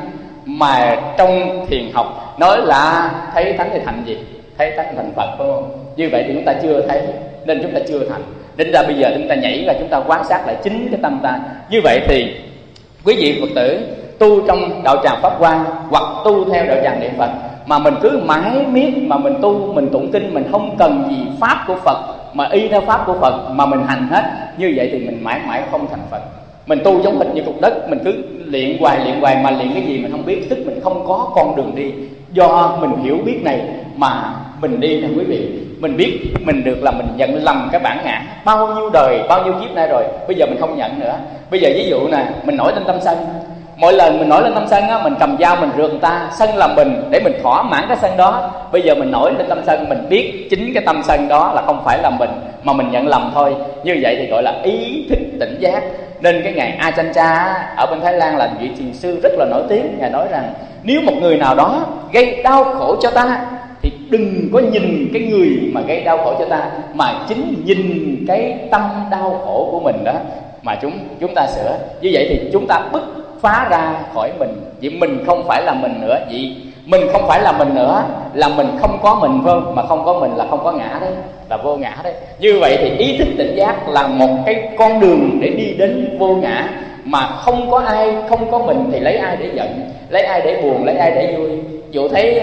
Mà trong thiền học nói là thấy tánh thì thành gì? Thấy tánh thành Phật, đúng không? Như vậy thì chúng ta chưa thấy, nên chúng ta chưa thành. Đến ra bây giờ chúng ta nhảy ra, chúng ta quan sát lại chính cái tâm ta. Như vậy thì quý vị Phật tử tu trong đạo tràng Pháp Hoa hoặc tu theo đạo tràng Niệm Phật mà mình cứ mãi miết mà mình tu, mình tụng kinh, mình không cần gì pháp của Phật mà y theo pháp của Phật mà mình hành hết, như vậy thì mình mãi mãi không thành Phật. Mình tu giống hệt như cục đất, mình cứ luyện hoài mà luyện cái gì mình không biết, tức mình không có con đường đi. Do mình hiểu biết này mà mình đi nè quý vị. Mình biết mình được là mình nhận lầm cái bản ngã bao nhiêu đời, bao nhiêu kiếp nay rồi, bây giờ mình không nhận nữa. Bây giờ ví dụ nè, mình nổi lên tâm sân. Mỗi lần mình nổi lên tâm sân á, mình cầm dao mình rượt người ta, sân là mình để mình thỏa mãn cái sân đó. Bây giờ mình nổi lên tâm sân, mình biết chính cái tâm sân đó là không phải là mình mà mình nhận lầm thôi. Như vậy thì gọi là ý thức tỉnh giác. Nên cái ngài Ajahn Chah ở bên Thái Lan là vị thiền sư rất là nổi tiếng. Ngài nói rằng nếu một người nào đó gây đau khổ cho ta thì đừng có nhìn cái người mà gây đau khổ cho ta, mà chính nhìn cái tâm đau khổ của mình đó mà chúng ta sửa. Như vậy thì chúng ta bứt phá ra khỏi mình. Vì mình không phải là mình nữa. Vì mình không phải là mình nữa là mình không có mình, phải không? Mà không có mình là không có ngã đấy, là vô ngã đấy. Như vậy thì ý thức tỉnh giác là một cái con đường để đi đến vô ngã. Mà không có ai, không có mình thì lấy ai để giận, lấy ai để buồn, lấy ai để vui. Dụ thấy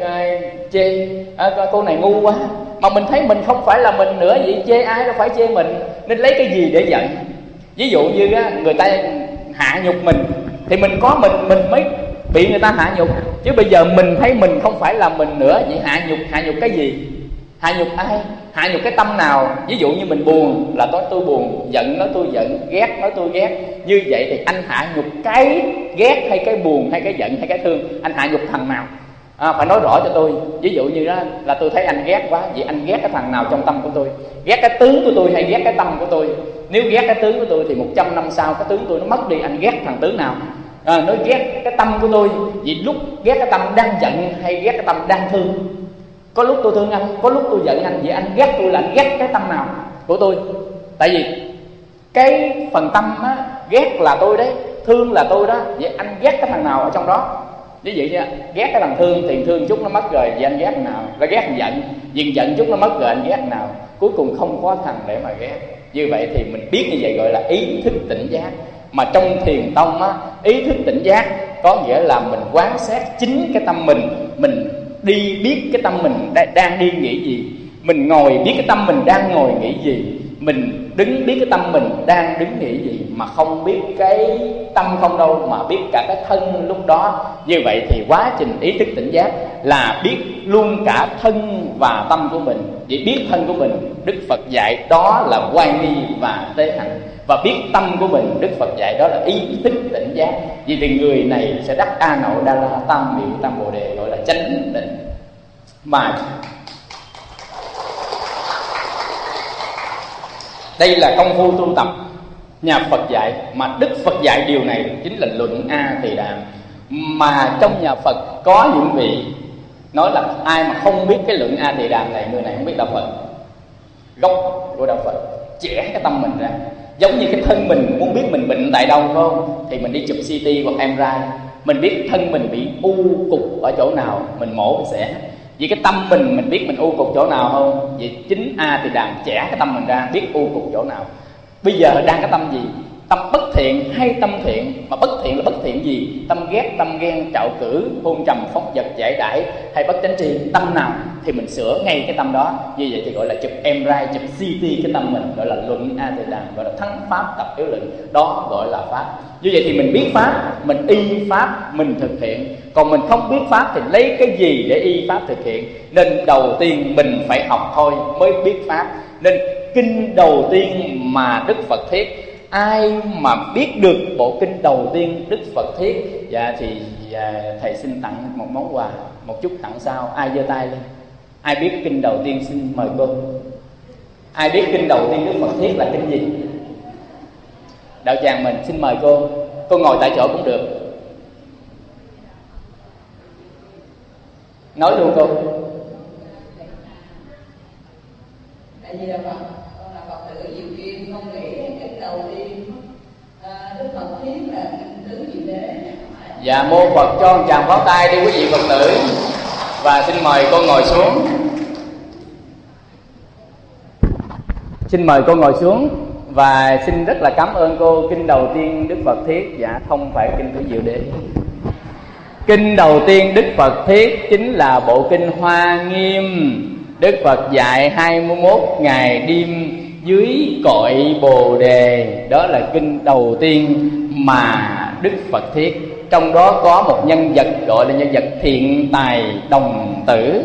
chê cô này ngu quá, mà mình thấy mình không phải là mình nữa, vậy chê ai đâu phải chê mình, nên lấy cái gì để giận. Ví dụ như người ta hạ nhục mình thì mình có mình mới bị người ta hạ nhục. Chứ bây giờ mình thấy mình không phải là mình nữa, vậy hạ nhục cái gì? Hạ nhục ai? Hạ nhục cái tâm nào? Ví dụ như mình buồn là nói tôi buồn, giận nói tôi giận, ghét nói tôi ghét. Như vậy thì anh hạ nhục cái ghét hay cái buồn hay cái giận hay cái thương, anh hạ nhục thằng nào? Phải nói rõ cho tôi. Ví dụ như đó là tôi thấy anh ghét quá, vậy anh ghét cái thằng nào trong tâm của tôi? Ghét cái tướng của tôi hay ghét cái tâm của tôi? Nếu ghét cái tướng của tôi thì 100 năm sau cái tướng tôi nó mất đi, anh ghét thằng tướng nào? Nói ghét cái tâm của tôi, vì lúc ghét cái tâm đang giận hay ghét cái tâm đang thương? Có lúc tôi thương anh, có lúc tôi giận anh, vậy anh ghét tôi là anh ghét cái tâm nào của tôi? Tại vì cái phần tâm á, ghét là tôi đấy, thương là tôi đó, vậy anh ghét cái thằng nào ở trong đó? Ví dụ như ghét cái thằng thương thì thương chút nó mất rồi, vậy anh ghét thằng nào? Và ghét thằng giận, vì giận chút nó mất rồi anh ghét thằng nào? Cuối cùng không có thằng để mà ghét. Như vậy thì mình biết như vậy gọi là ý thức tỉnh giác. Mà trong thiền tông á, ý thức tỉnh giác có nghĩa là mình quán sát chính cái tâm mình đi biết cái tâm mình đang đi nghĩ gì, mình ngồi biết cái tâm mình đang ngồi nghĩ gì, mình Biết cái tâm mình đang đứng nghĩ gì, mà không biết cái tâm không đâu, mà biết cả cái thân lúc đó. Như vậy thì quá trình ý thức tỉnh giác là biết luôn cả thân và tâm của mình. Chỉ biết thân của mình, Đức Phật dạy đó là oai nghi và tế hạnh. Và biết tâm của mình, Đức Phật dạy đó là ý thức tỉnh giác. Vì thì người này sẽ đắc A Nậu Đa La Tam Miệu Tam Bồ Đề, gọi là chánh định. Mà đây là công phu tu tập nhà Phật dạy, mà Đức Phật dạy điều này chính là luận A Tỳ Đàm. Mà trong nhà Phật có những vị nói là ai mà không biết cái luận A Tỳ Đàm này, người này không biết đạo Phật. Gốc của đạo Phật chẻ cái tâm mình ra. Giống như cái thân mình, muốn biết mình bệnh tại đâu không, thì mình đi chụp CT hoặc MRI, mình biết thân mình bị u cục ở chỗ nào, mình mổ mình sẽ. Vì cái tâm mình biết mình u cục chỗ nào không? Vì chính A Tỳ Đàm chẻ cái tâm mình ra, biết u cục chỗ nào. Bây giờ đang cái tâm gì? Tâm bất thiện hay tâm thiện? Mà bất thiện là bất thiện gì? Tâm ghét, tâm ghen, trạo cử, hôn trầm, phóng dật, giải đãi hay bất chánh tri. Tâm nào thì mình sửa ngay cái tâm đó. Như vậy thì gọi là chụp MRI, chụp CT cái tâm mình, gọi là luận A Tỳ Đàm, gọi là thắng pháp tập yếu luận. Đó gọi là pháp. Như vậy thì mình biết pháp, mình y pháp, mình thực hiện. Còn mình không biết pháp thì lấy cái gì để y pháp thực hiện? Nên đầu tiên mình phải học thôi mới biết pháp. Nên kinh đầu tiên mà Đức Phật thuyết, ai mà biết được bộ kinh đầu tiên Đức Phật thuyết, thì thầy xin tặng một món quà, một chút tặng sau. Ai giơ tay lên? Ai biết kinh đầu tiên xin mời cô. Ai biết kinh đầu tiên Đức Phật thuyết là kinh gì? Đạo tràng mình xin mời cô. Cô ngồi tại chỗ cũng được. Nói luôn cô. Tại vì là Phật tử Diệu Kim không nghĩ cái đầu tiên Đức Phật thuyết là tứ diệu đế. Dạ mô Phật, cho một tràng pháo tay đi quý vị Phật tử. Và xin mời cô ngồi xuống. Xin mời cô ngồi xuống. Và xin rất là cảm ơn cô. Kinh đầu tiên Đức Phật thuyết, dạ không phải kinh tứ diệu đế. Kinh đầu tiên Đức Phật thuyết chính là bộ kinh Hoa Nghiêm. Đức Phật dạy 21 ngày đêm dưới cội Bồ Đề. Đó là kinh đầu tiên mà Đức Phật thuyết. Trong đó có một nhân vật gọi là nhân vật thiện tài đồng tử.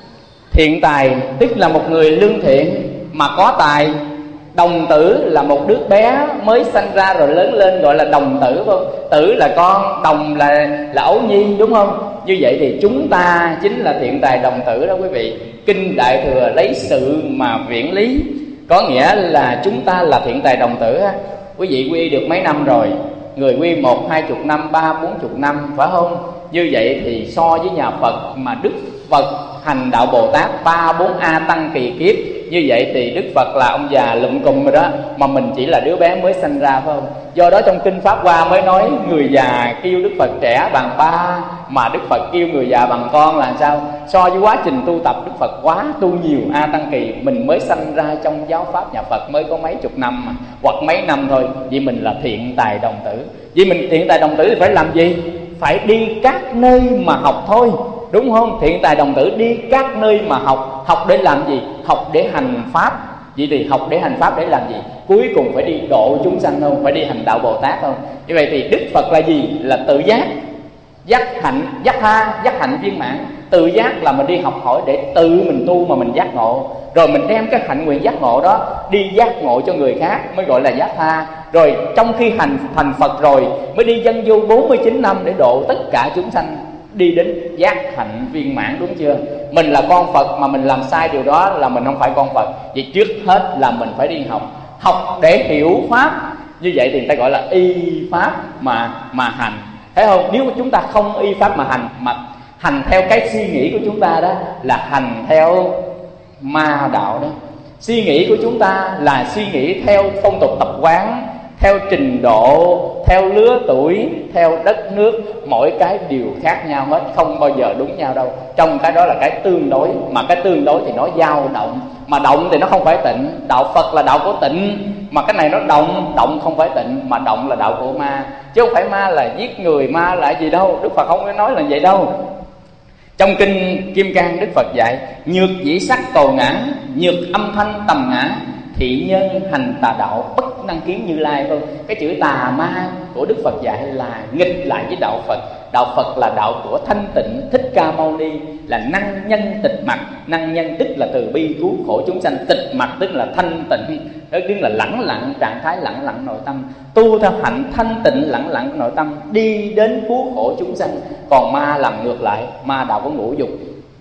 Thiện tài tức là một người lương thiện mà có tài. Đồng tử là một đứa bé mới sanh ra rồi lớn lên, gọi là đồng tử, không? Tử là con, đồng là ấu nhi, đúng không? Như vậy thì chúng ta chính là thiện tài đồng tử đó quý vị. Kinh Đại Thừa lấy sự mà viễn lý, có nghĩa là chúng ta là thiện tài đồng tử. Quý vị quy được mấy năm rồi? Người quy 10-20 năm, 30-40 năm, phải không? Như vậy thì so với nhà Phật mà Đức Phật hành đạo Bồ Tát 3-4 A Tăng kỳ kiếp, như vậy thì Đức Phật là ông già lụm cùm rồi đó, mà mình chỉ là đứa bé mới sanh ra, phải không? Do đó trong Kinh Pháp Hoa mới nói người già kêu Đức Phật trẻ bằng ba, mà Đức Phật kêu người già bằng con là sao? So với quá trình tu tập Đức Phật quá tu nhiều A Tăng kỳ, mình mới sanh ra trong giáo pháp nhà Phật mới có mấy chục năm mà, hoặc mấy năm thôi. Vì mình là thiện tài đồng tử. Vì mình thiện tài đồng tử thì phải làm gì? Phải đi các nơi mà học thôi, đúng không? Thiện tài đồng tử đi các nơi mà học. Học để làm gì? Học để hành pháp. Vậy thì học để hành pháp để làm gì? Cuối cùng phải đi độ chúng sanh không? Phải đi hành đạo Bồ Tát không? Như vậy thì Đức Phật là gì? Là tự giác, giác hạnh, giác tha, giác hạnh viên mãn. Tự giác là mình đi học hỏi để tự mình tu mà mình giác ngộ, rồi mình đem cái hạnh nguyện giác ngộ đó đi giác ngộ cho người khác mới gọi là giác tha. Rồi trong khi thành Phật rồi mới đi dân vô 49 năm để độ tất cả chúng sanh đi đến giác hạnh viên mãn, đúng chưa? Mình là con Phật mà mình làm sai điều đó là mình không phải con Phật. Vậy trước hết là mình phải đi học, học để hiểu pháp. Như vậy thì người ta gọi là y pháp mà hành, thấy không? Nếu chúng ta không y pháp mà hành theo cái suy nghĩ của chúng ta, đó là hành theo ma đạo đó. Suy nghĩ của chúng ta là suy nghĩ theo phong tục tập quán, theo trình độ, theo lứa tuổi, theo đất nước. Mỗi cái đều khác nhau hết, không bao giờ đúng nhau đâu. Trong cái đó là cái tương đối, mà cái tương đối thì nó dao động. Mà động thì nó không phải tịnh. Đạo Phật là đạo của tịnh, mà cái này nó động không phải tịnh, mà động là đạo của ma. Chứ không phải ma là giết người, ma là gì đâu. Đức Phật không có nói là vậy đâu. Trong Kinh Kim Cang Đức Phật dạy: nhược dĩ sắc cầu ngã, nhược âm thanh tầm ngã, thị nhân hành tà đạo bất năng kiến Như Lai, không? Cái chữ tà ma của Đức Phật dạy là nghịch lại với đạo Phật. Đạo Phật là đạo của thanh tịnh Thích Ca Mâu Ni, là năng nhân tịch mặc. Năng nhân tức là từ bi cứu khổ chúng sanh, tịch mặc tức là thanh tịnh, tức là lẳng lặng, trạng thái lẳng lặng nội tâm. Tu theo hạnh thanh tịnh lẳng lặng nội tâm, đi đến cứu khổ chúng sanh. Còn ma làm ngược lại, ma đạo của ngũ dục,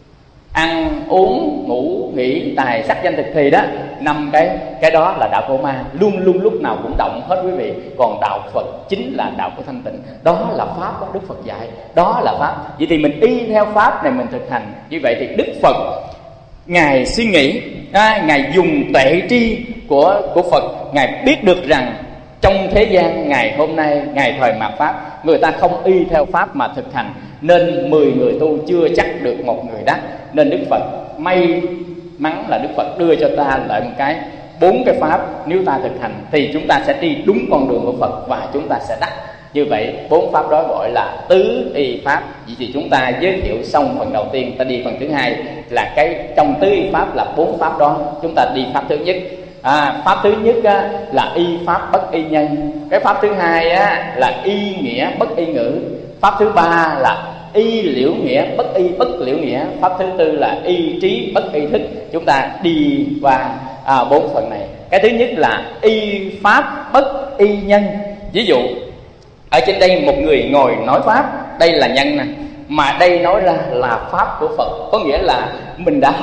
ăn uống ngủ nghỉ tài sắc danh thực thì đó, 5 cái đó là đạo của ma, luôn luôn lúc nào cũng động hết quý vị. Còn đạo Phật chính là đạo của thanh tịnh, đó là pháp của Đức Phật dạy, đó là pháp. Vậy thì mình y theo pháp này mình thực hành. Như vậy thì Đức Phật Ngài suy nghĩ, Ngài dùng tuệ tri của Phật, Ngài biết được rằng trong thế gian ngày hôm nay, ngày thời mạt pháp, người ta không y theo pháp mà thực hành, nên 10 người tu chưa chắc được một người đắc. Nên Đức Phật may mắn là Đức Phật đưa cho ta lại một cái 4 cái pháp, nếu ta thực hành thì chúng ta sẽ đi đúng con đường của Phật và chúng ta sẽ đắc. Như vậy 4 pháp đó gọi là tứ y pháp. Vậy thì chúng ta giới thiệu xong phần đầu tiên, ta đi phần thứ hai là cái trong tứ y pháp là 4 pháp đó. Chúng ta đi pháp thứ nhất. Pháp thứ nhất là y pháp bất y nhân. Cái pháp thứ hai là y nghĩa bất y ngữ. Pháp thứ ba là y liễu nghĩa bất y bất liễu nghĩa. Pháp thứ tư là y trí bất y thức. Chúng ta đi qua 4 phần này. Cái thứ nhất là y pháp bất y nhân. Ví dụ ở trên đây một người ngồi nói pháp, đây là nhân nè, mà đây nói ra là pháp của Phật. Có nghĩa là mình đã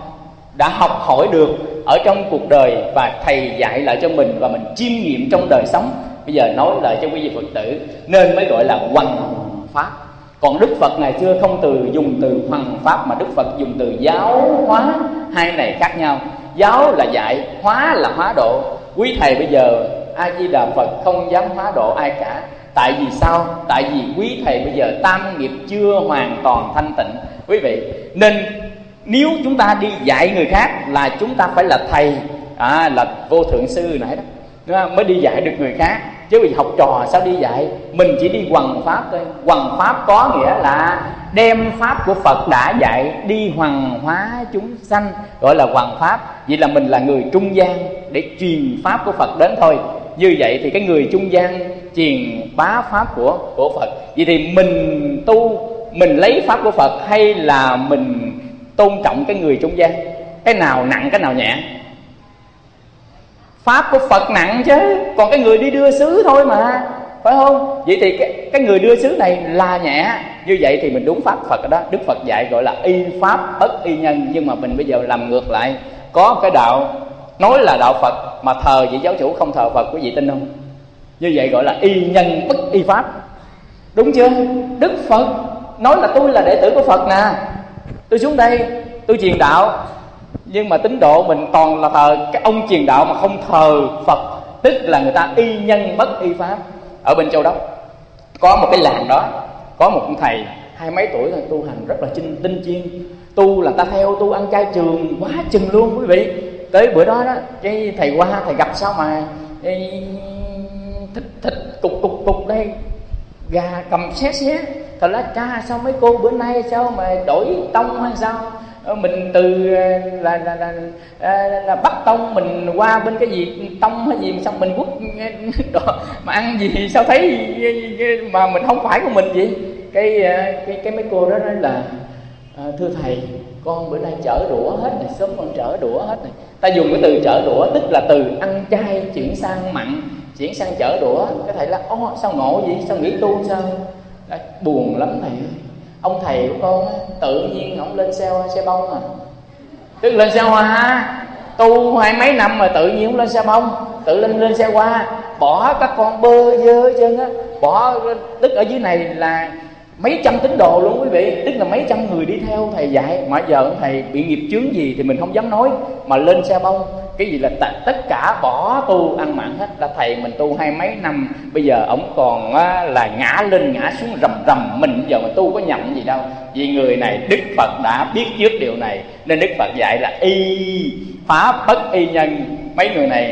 học hỏi được ở trong cuộc đời, và thầy dạy lại cho mình, và mình chiêm nghiệm trong đời sống. Bây giờ nói lại cho quý vị Phật tử, nên mới gọi là hoằng pháp. Còn Đức Phật ngày xưa không dùng từ hoằng pháp, mà Đức Phật dùng từ giáo hóa. Hai này khác nhau. Giáo là dạy, hóa là hóa độ. Quý thầy bây giờ A Di Đà Phật không dám hóa độ ai cả. Tại vì sao? Tại vì quý thầy bây giờ tam nghiệp chưa hoàn toàn thanh tịnh quý vị. Nên nếu chúng ta đi dạy người khác là chúng ta phải là thầy, là vô thượng sư nãy đó, mới đi dạy được người khác. Chứ vì học trò sao đi dạy? Mình chỉ đi hoằng pháp thôi. Hoằng pháp có nghĩa là đem pháp của Phật đã dạy đi hoằng hóa chúng sanh, gọi là hoằng pháp. Vậy là mình là người trung gian để truyền pháp của Phật đến thôi. Như vậy thì cái người trung gian truyền bá pháp của Phật. Vậy thì mình tu, mình lấy pháp của Phật hay là mình tôn trọng cái người trung gian? Cái nào nặng cái nào nhẹ? Pháp của Phật nặng chứ, còn cái người đi đưa xứ thôi mà, phải không? Vậy thì cái người đưa xứ này là nhẹ. Như vậy thì mình đúng pháp Phật đó. Đức Phật dạy gọi là y pháp bất y nhân. Nhưng mà mình bây giờ làm ngược lại. Có cái đạo nói là đạo Phật mà thờ vị giáo chủ không thờ Phật, quý vị tin không? Như vậy gọi là y nhân bất y pháp. Đúng chưa? Đức Phật nói là tôi là đệ tử của Phật nè, tôi xuống đây tôi truyền đạo, nhưng mà tín độ mình toàn là thờ cái ông truyền đạo mà không thờ Phật, tức là người ta y nhân bất y pháp. Ở bên Châu Đốc có một cái làng đó, có một ông thầy 20 mấy tuổi thôi, tu hành rất là tinh chuyên. Tu là ta theo tu ăn chay trường quá chừng luôn quý vị. Tới bữa đó đó, cái thầy qua thầy gặp sao mà thịt cục đây, gà cầm xé. Thật là cha sao mấy cô bữa nay sao mà đổi tông hay sao? Mình từ là bắt tông mình qua bên cái gì tông hay gì, xong mình quất mà ăn gì sao thấy mà mình không phải của mình vậy? Cái mấy cô đó nói là thưa thầy, con bữa nay chở đũa hết này, sớm con chở đũa hết này. Ta dùng cái từ chở đũa tức là từ ăn chay chuyển sang mặn, chuyển sang chở đũa. Cái thầy là sao ngộ vậy, sao nghĩ tu sao? Đã buồn lắm thầy ơi. Ông thầy của con tự nhiên ông lên xe bông à, tức lên xe hoa, tu 20 mấy năm mà tự nhiên ông lên xe bông, tự lên xe hoa, bỏ các con bơ vơ chân á, bỏ. Tức ở dưới này là mấy trăm tín đồ luôn quý vị, tức là mấy trăm người đi theo thầy dạy. Mà giờ ông thầy bị nghiệp chướng gì thì mình không dám nói, mà lên xe bông cái gì là tất cả bỏ tu ăn mặn hết. Là thầy mình tu 20 mấy năm, bây giờ ổng còn là ngã lên ngã xuống rầm, mình giờ mà tu có nhầm gì đâu. Vì người này Đức Phật đã biết trước điều này, nên Đức Phật dạy là y pháp bất y nhân. Mấy người này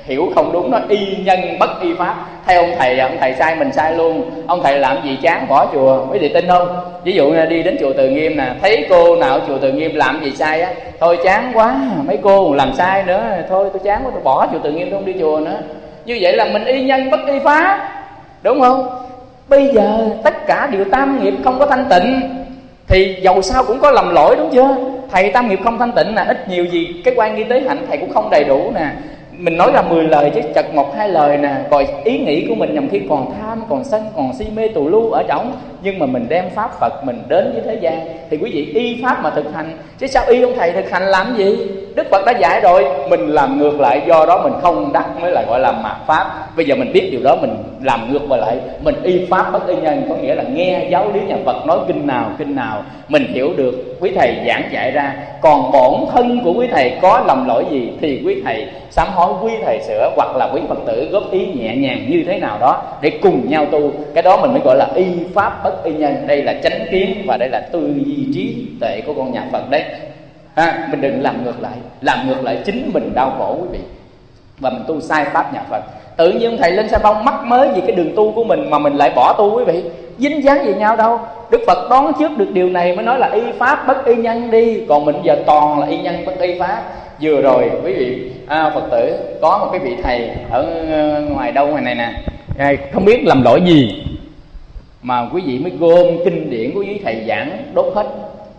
hiểu không đúng, nó y nhân bất y pháp. Theo ông thầy sai mình sai luôn. Ông thầy làm gì chán bỏ chùa, quý vị tin không? Ví dụ như đi đến chùa Từ Nghiêm nè, thấy cô nào chùa Từ Nghiêm làm gì sai á, thôi chán quá, mấy cô làm sai nữa, thôi tôi chán quá, tôi bỏ chùa Từ Nghiêm, tôi không đi chùa nữa. Như vậy là mình y nhân bất y pháp, đúng không? Bây giờ tất cả đều tam nghiệp không có thanh tịnh thì dầu sao cũng có lầm lỗi, đúng chưa? Thầy tam nghiệp không thanh tịnh nè, ít nhiều gì cái quan nghi tế hạnh thầy cũng không đầy đủ nè. Mình nói ra 10 lời chứ chật 1-2 lời nè. Rồi ý nghĩ của mình nhầm khi còn tham, còn sân, còn si mê tù lưu ở trong. Nhưng mà mình đem pháp Phật mình đến với thế gian thì quý vị y pháp mà thực hành. Chứ sao y ông thầy thực hành làm gì? Đức Phật đã dạy rồi, mình làm ngược lại, do đó mình không đắc mới là gọi là mạt pháp. Bây giờ mình biết điều đó, mình làm ngược lại, mình y pháp bất y nhân. Có nghĩa là nghe giáo lý nhà Phật nói kinh nào mình hiểu được, quý thầy giảng dạy ra. Còn bổn thân của quý thầy có lầm lỗi gì thì quý thầy sám hối, quý thầy sửa, hoặc là quý Phật tử góp ý nhẹ nhàng như thế nào đó để cùng nhau tu. Cái đó mình mới gọi là y pháp bất y nhân. Đây là chánh kiến và đây là tư duy trí tuệ của con nhà Phật đấy. Mình đừng làm ngược lại chính mình đau khổ quý vị, và mình tu sai pháp nhà Phật. Tự nhiên thầy lên Sa Bông mắc mới vì cái đường tu của mình mà mình lại bỏ tu quý vị, dính dáng gì nhau đâu. Đức Phật đoán trước được điều này mới nói là y pháp bất y nhân đi, còn mình giờ toàn là y nhân bất y pháp. Vừa rồi quý vị Phật tử có một cái vị thầy ở ngoài đâu ngoài này nè, không biết làm lỗi gì mà quý vị mới gom kinh điển của quý thầy giảng đốt hết.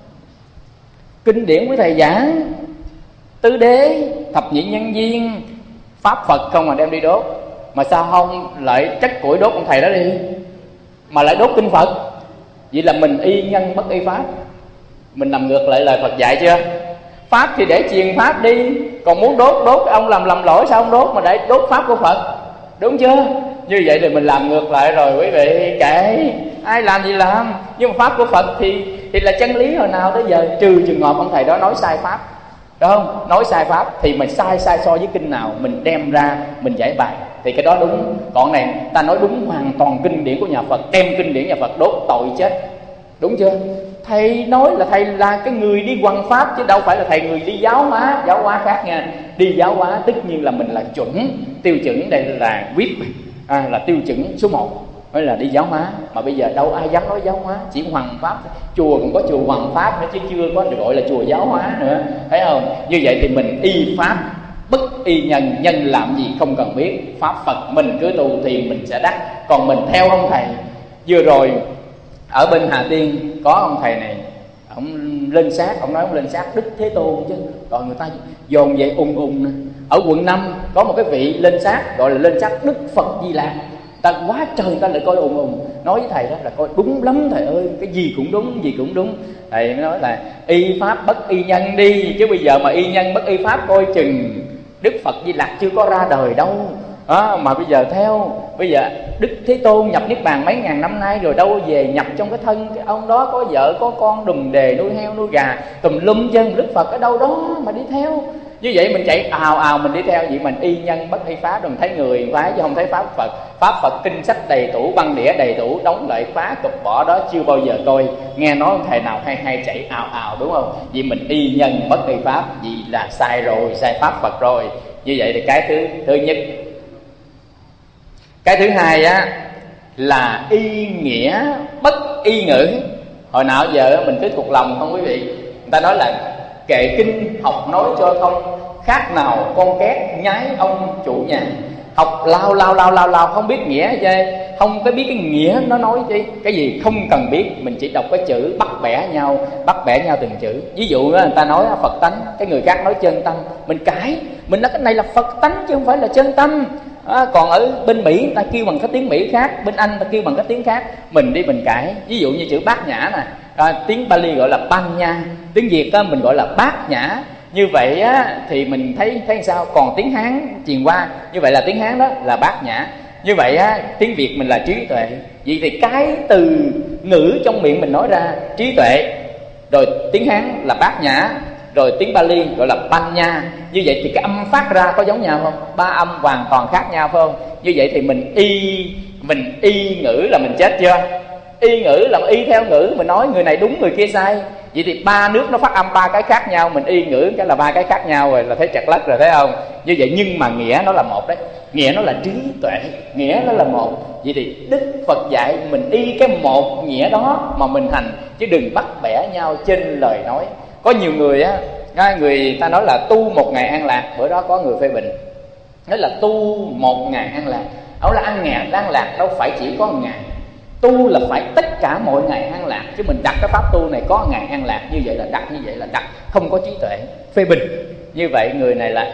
Kinh điển của thầy giảng tứ đế, thập nhị nhân duyên, pháp Phật không mà đem đi đốt. Mà sao không lại trách củi đốt ông thầy đó đi, mà lại đốt kinh Phật? Vậy là mình y nhân bất y pháp, mình làm ngược lại lời Phật dạy chưa? Pháp thì để truyền pháp đi, còn muốn đốt ông làm lỗi sao không đốt mà để đốt pháp của Phật, đúng chưa? Như vậy thì mình làm ngược lại rồi quý vị, kệ ai làm gì làm. Nhưng mà pháp của Phật thì là chân lý hồi nào tới giờ, trừ trường hợp ông thầy đó nói sai pháp, đúng không? Nói sai pháp thì mình sai so với kinh nào mình đem ra mình giải bài thì cái đó đúng. Còn này ta nói đúng hoàn toàn kinh điển của nhà Phật, đem kinh điển nhà Phật đốt tội chết, đúng chưa? Thầy nói là thầy là cái người đi hoằng pháp chứ đâu phải là thầy người đi giáo hóa khác nha. Đi giáo hóa tất nhiên là mình là tiêu chuẩn, đây là VIP, là tiêu chuẩn số 1 mới là đi giáo hóa. Mà bây giờ đâu ai dám nói giáo hóa, chỉ hoằng pháp. Chùa còn có chùa hoằng pháp nữa chứ chưa có được gọi là chùa giáo hóa nữa, thấy không? Như vậy thì mình y pháp bất y nhân, nhân làm gì không cần biết, pháp Phật mình cứ tu thì mình sẽ đắc. Còn mình theo ông thầy vừa rồi ở bên Hà Tiên có ông thầy này, ông lên xác, ông nói ông lên xác Đức Thế Tôn chứ, rồi người ta dồn về ùng nè. Ở quận 5 có một cái vị lên xác gọi là lên xác Đức Phật Di Lặc, ta quá trời ta lại coi ùng. Nói với thầy đó là coi đúng lắm thầy ơi, cái gì cũng đúng. Thầy mới nói là y pháp bất y nhân đi, chứ bây giờ mà y nhân bất y pháp coi chừng Đức Phật Di Lặc chưa có ra đời đâu. Mà bây giờ Đức Thế Tôn nhập Niết Bàn mấy ngàn năm nay rồi, đâu về nhập trong cái thân cái ông đó có vợ có con đùm đề nuôi heo nuôi gà tùm lum chân. Đức Phật ở đâu đó mà đi theo. Như vậy mình chạy ào mình đi theo, vậy mình y nhân bất y pháp, đừng thấy người phái chứ không thấy pháp Phật. Pháp Phật kinh sách đầy tủ, băng đĩa đầy tủ, đóng lại phá cụp bỏ đó chưa bao giờ coi. Nghe nói thầy nào hay chạy ào, đúng không? Vậy mình y nhân bất y pháp, vậy là sai rồi, sai pháp Phật rồi. Như vậy thì cái thứ nhất. Cái thứ hai là y nghĩa bất y ngữ. Hồi nào giờ mình cứ thuộc lòng không quý vị? Người ta nói là kệ kinh học nói cho thông, khác nào con két nhái ông chủ nhà. Học lao không biết nghĩa chứ, không có biết cái nghĩa nó nói chứ cái gì không cần biết, mình chỉ đọc cái chữ bắt bẻ nhau từng chữ. Ví dụ người ta nói Phật tánh, cái người khác nói chân tâm, mình cãi, mình nói cái này là Phật tánh chứ không phải là chân tâm. Còn ở bên Mỹ người ta kêu bằng cái tiếng Mỹ khác, bên Anh người ta kêu bằng cái tiếng khác, mình đi mình cãi. Ví dụ như chữ bát nhã nè, tiếng Pali gọi là Panya, tiếng Việt mình gọi là bát nhã. Như vậy thì mình thấy sao? Còn tiếng Hán truyền qua, như vậy là tiếng Hán đó là bát nhã. Như vậy tiếng Việt mình là trí tuệ. Vậy thì cái từ ngữ trong miệng mình nói ra trí tuệ, rồi tiếng Hán là bát nhã, rồi tiếng Pali gọi là Panya. Như vậy thì cái âm phát ra có giống nhau không? 3 âm hoàn toàn khác nhau phải không? Như vậy thì mình y ngữ là mình chết chưa? Y ngữ là y theo ngữ, mình nói người này đúng người kia sai. Vậy thì ba nước nó phát âm ba cái khác nhau, mình y ngữ cái là ba cái khác nhau rồi, là thấy trật lất rồi, thấy không? Như vậy nhưng mà nghĩa nó là một đấy, nghĩa nó là trí tuệ, nghĩa nó là một. Vậy thì Đức Phật dạy mình y cái một nghĩa đó mà mình hành, chứ đừng bắt bẻ nhau trên lời nói. Có nhiều người á, người ta nói là tu 1 ngày an lạc. Bữa đó có người phê bình nói là tu 1 ngày an lạc. Đó là an lạc đâu phải chỉ có 1 ngày. Tu là phải tất cả mọi ngày an lạc, chứ mình đặt cái pháp tu này có 1 ngày an lạc, như vậy là đặt, như vậy là đặt, không có trí tuệ. Phê bình như vậy người này là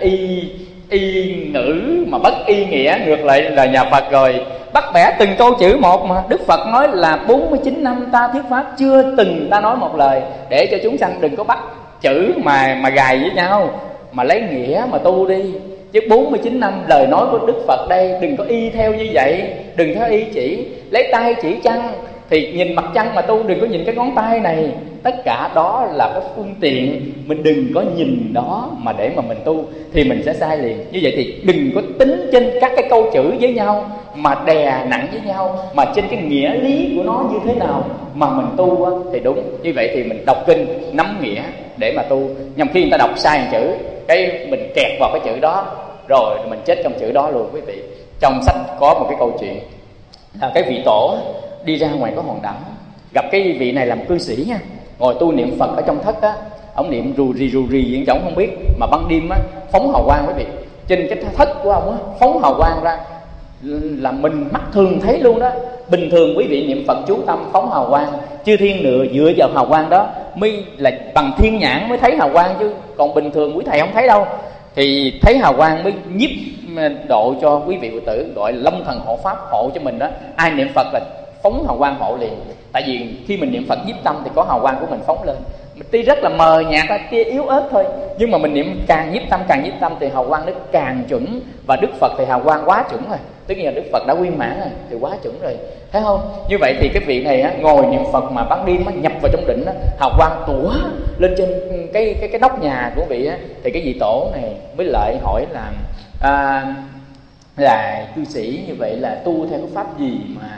y ngữ mà bất y nghĩa, ngược lại là nhà Phật rồi. Bắt bẻ từng câu chữ một mà. Đức Phật nói là 49 năm ta thuyết pháp, chưa từng ta nói một lời, để cho chúng sanh đừng có bắt chữ mà gài với nhau, mà lấy nghĩa mà tu đi. Chứ 49 năm lời nói của Đức Phật đây, đừng có y theo như vậy, đừng có y chỉ lấy tay chỉ chân, thì nhìn mặt chân mà tu, đừng có nhìn cái ngón tay này. Tất cả đó là cái phương tiện, mình đừng có nhìn đó mà để mà mình tu thì mình sẽ sai liền. Như vậy thì đừng có tính trên các cái câu chữ với nhau mà đè nặng với nhau, mà trên cái nghĩa lý của nó như thế nào mà mình tu á, thì đúng. Như vậy thì mình đọc kinh nắm nghĩa để mà tu. Nhằm khi người ta đọc sai một chữ, cái mình kẹt vào cái chữ đó rồi mình chết trong chữ đó luôn quý vị. Trong sách có một cái câu chuyện là cái vị tổ đi ra ngoài có hòn đảo, gặp cái vị này làm cư sĩ nha, ngồi tu niệm Phật ở trong thất á. Ông niệm rù rì gì ông không biết, mà ban đêm á phóng hào quang quý vị. Trên cái thất của ông á phóng hào quang ra là mình mắt thường thấy luôn đó. Bình thường quý vị niệm Phật chú tâm phóng hào quang, chư thiên nựa dựa vào hào quang đó mới là bằng thiên nhãn mới thấy hào quang, chứ còn bình thường quý thầy không thấy đâu. Thì thấy hào quang mới nhiếp độ cho quý vị Phật tử, gọi là Long Thần hộ pháp, hộ cho mình đó. Ai niệm Phật là phóng hào quang hộ liền. Tại vì khi mình niệm Phật nhiếp tâm thì có hào quang của mình phóng lên. Tuy rất là mờ nhạt, tia yếu ớt thôi, nhưng mà mình niệm càng nhiếp tâm thì hào quang nó càng chuẩn. Và Đức Phật thì hào quang quá chuẩn rồi, tức là Đức Phật đã viên mãn rồi thì quá chuẩn rồi, thấy không? Như vậy thì cái vị này á, ngồi niệm Phật mà ban đêm á, nhập vào trong định á, hào quang tủa lên trên cái nóc nhà của vị á. Thì cái vị tổ này mới lại hỏi là cư sĩ như vậy là tu theo cái pháp gì mà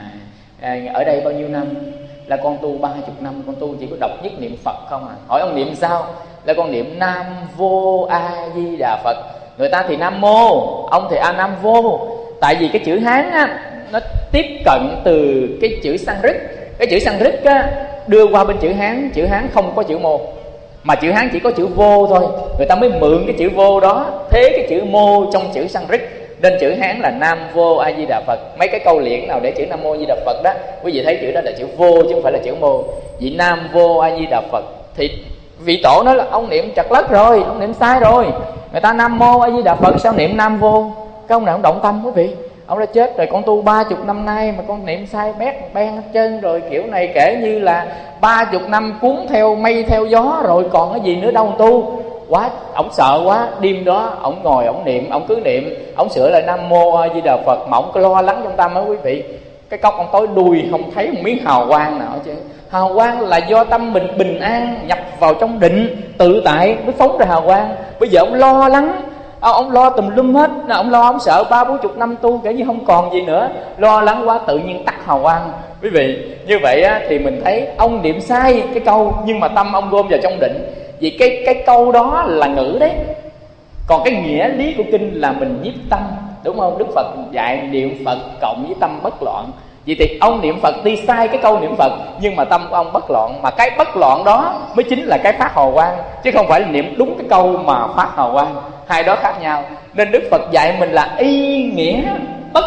ở đây bao nhiêu năm? Là con tu 30 năm, con tu chỉ có đọc nhất niệm Phật không à. Hỏi ông niệm sao? Là con niệm Nam Vô A Di Đà Phật. Người ta thì Nam Mô, ông thì A Nam Vô. Tại vì cái chữ Hán á, nó tiếp cận từ cái chữ Sanskrit. Cái chữ Sanskrit á, đưa qua bên chữ Hán không có chữ Mô, mà chữ Hán chỉ có chữ Vô thôi. Người ta mới mượn cái chữ Vô đó, thế cái chữ Mô trong chữ Sanskrit, nên chữ Hán là Nam Vô A Di Đà Phật. Mấy cái câu liễn nào để chữ Nam Mô A Di Đà Phật đó, quý vị thấy chữ đó là chữ Vô chứ không phải là chữ Mô. Vì Nam Vô A Di Đà Phật thì vị tổ nói là ông niệm trật lất rồi, ông niệm sai rồi. Người ta Nam Mô A Di Đà Phật sao niệm Nam Vô? Cái ông này ông động tâm quý vị. Ông đã chết rồi, con tu 30 năm nay mà con niệm sai bét ben hết trơn rồi, kiểu này kể như là 30 năm cuốn theo mây theo gió rồi, còn cái gì nữa đâu tu. Quá, ổng sợ quá, đêm đó ổng ngồi ổng niệm, ổng cứ niệm, ổng sửa lại Nam Mô A Di Đà Phật, mà ổng cứ lo lắng trong tâm đó quý vị. Cái cốc ổng tối đuôi không thấy một miếng hào quang nào chứ. Hào quang là do tâm mình bình an, nhập vào trong định tự tại mới phóng ra hào quang. Bây giờ ổng lo lắng, ông lo tùm lum hết, ông lo, ông sợ 30-40 năm tu kể như không còn gì nữa, lo lắng quá tự nhiên tắt hào quang quý vị. Như vậy á, thì mình thấy ông niệm sai cái câu, nhưng mà tâm ông gom vào trong định. Vì cái câu đó là ngữ đấy, còn cái nghĩa lý của kinh là mình nhiếp tâm, đúng không? Đức Phật dạy niệm Phật cộng với tâm bất loạn. Vậy thì ông niệm Phật đi sai cái câu niệm Phật, nhưng mà tâm của ông bất loạn, mà cái bất loạn đó mới chính là cái phát hào quang, chứ không phải là niệm đúng cái câu mà phát hào quang. Hai đó khác nhau. Nên Đức Phật dạy mình là y nghĩa bất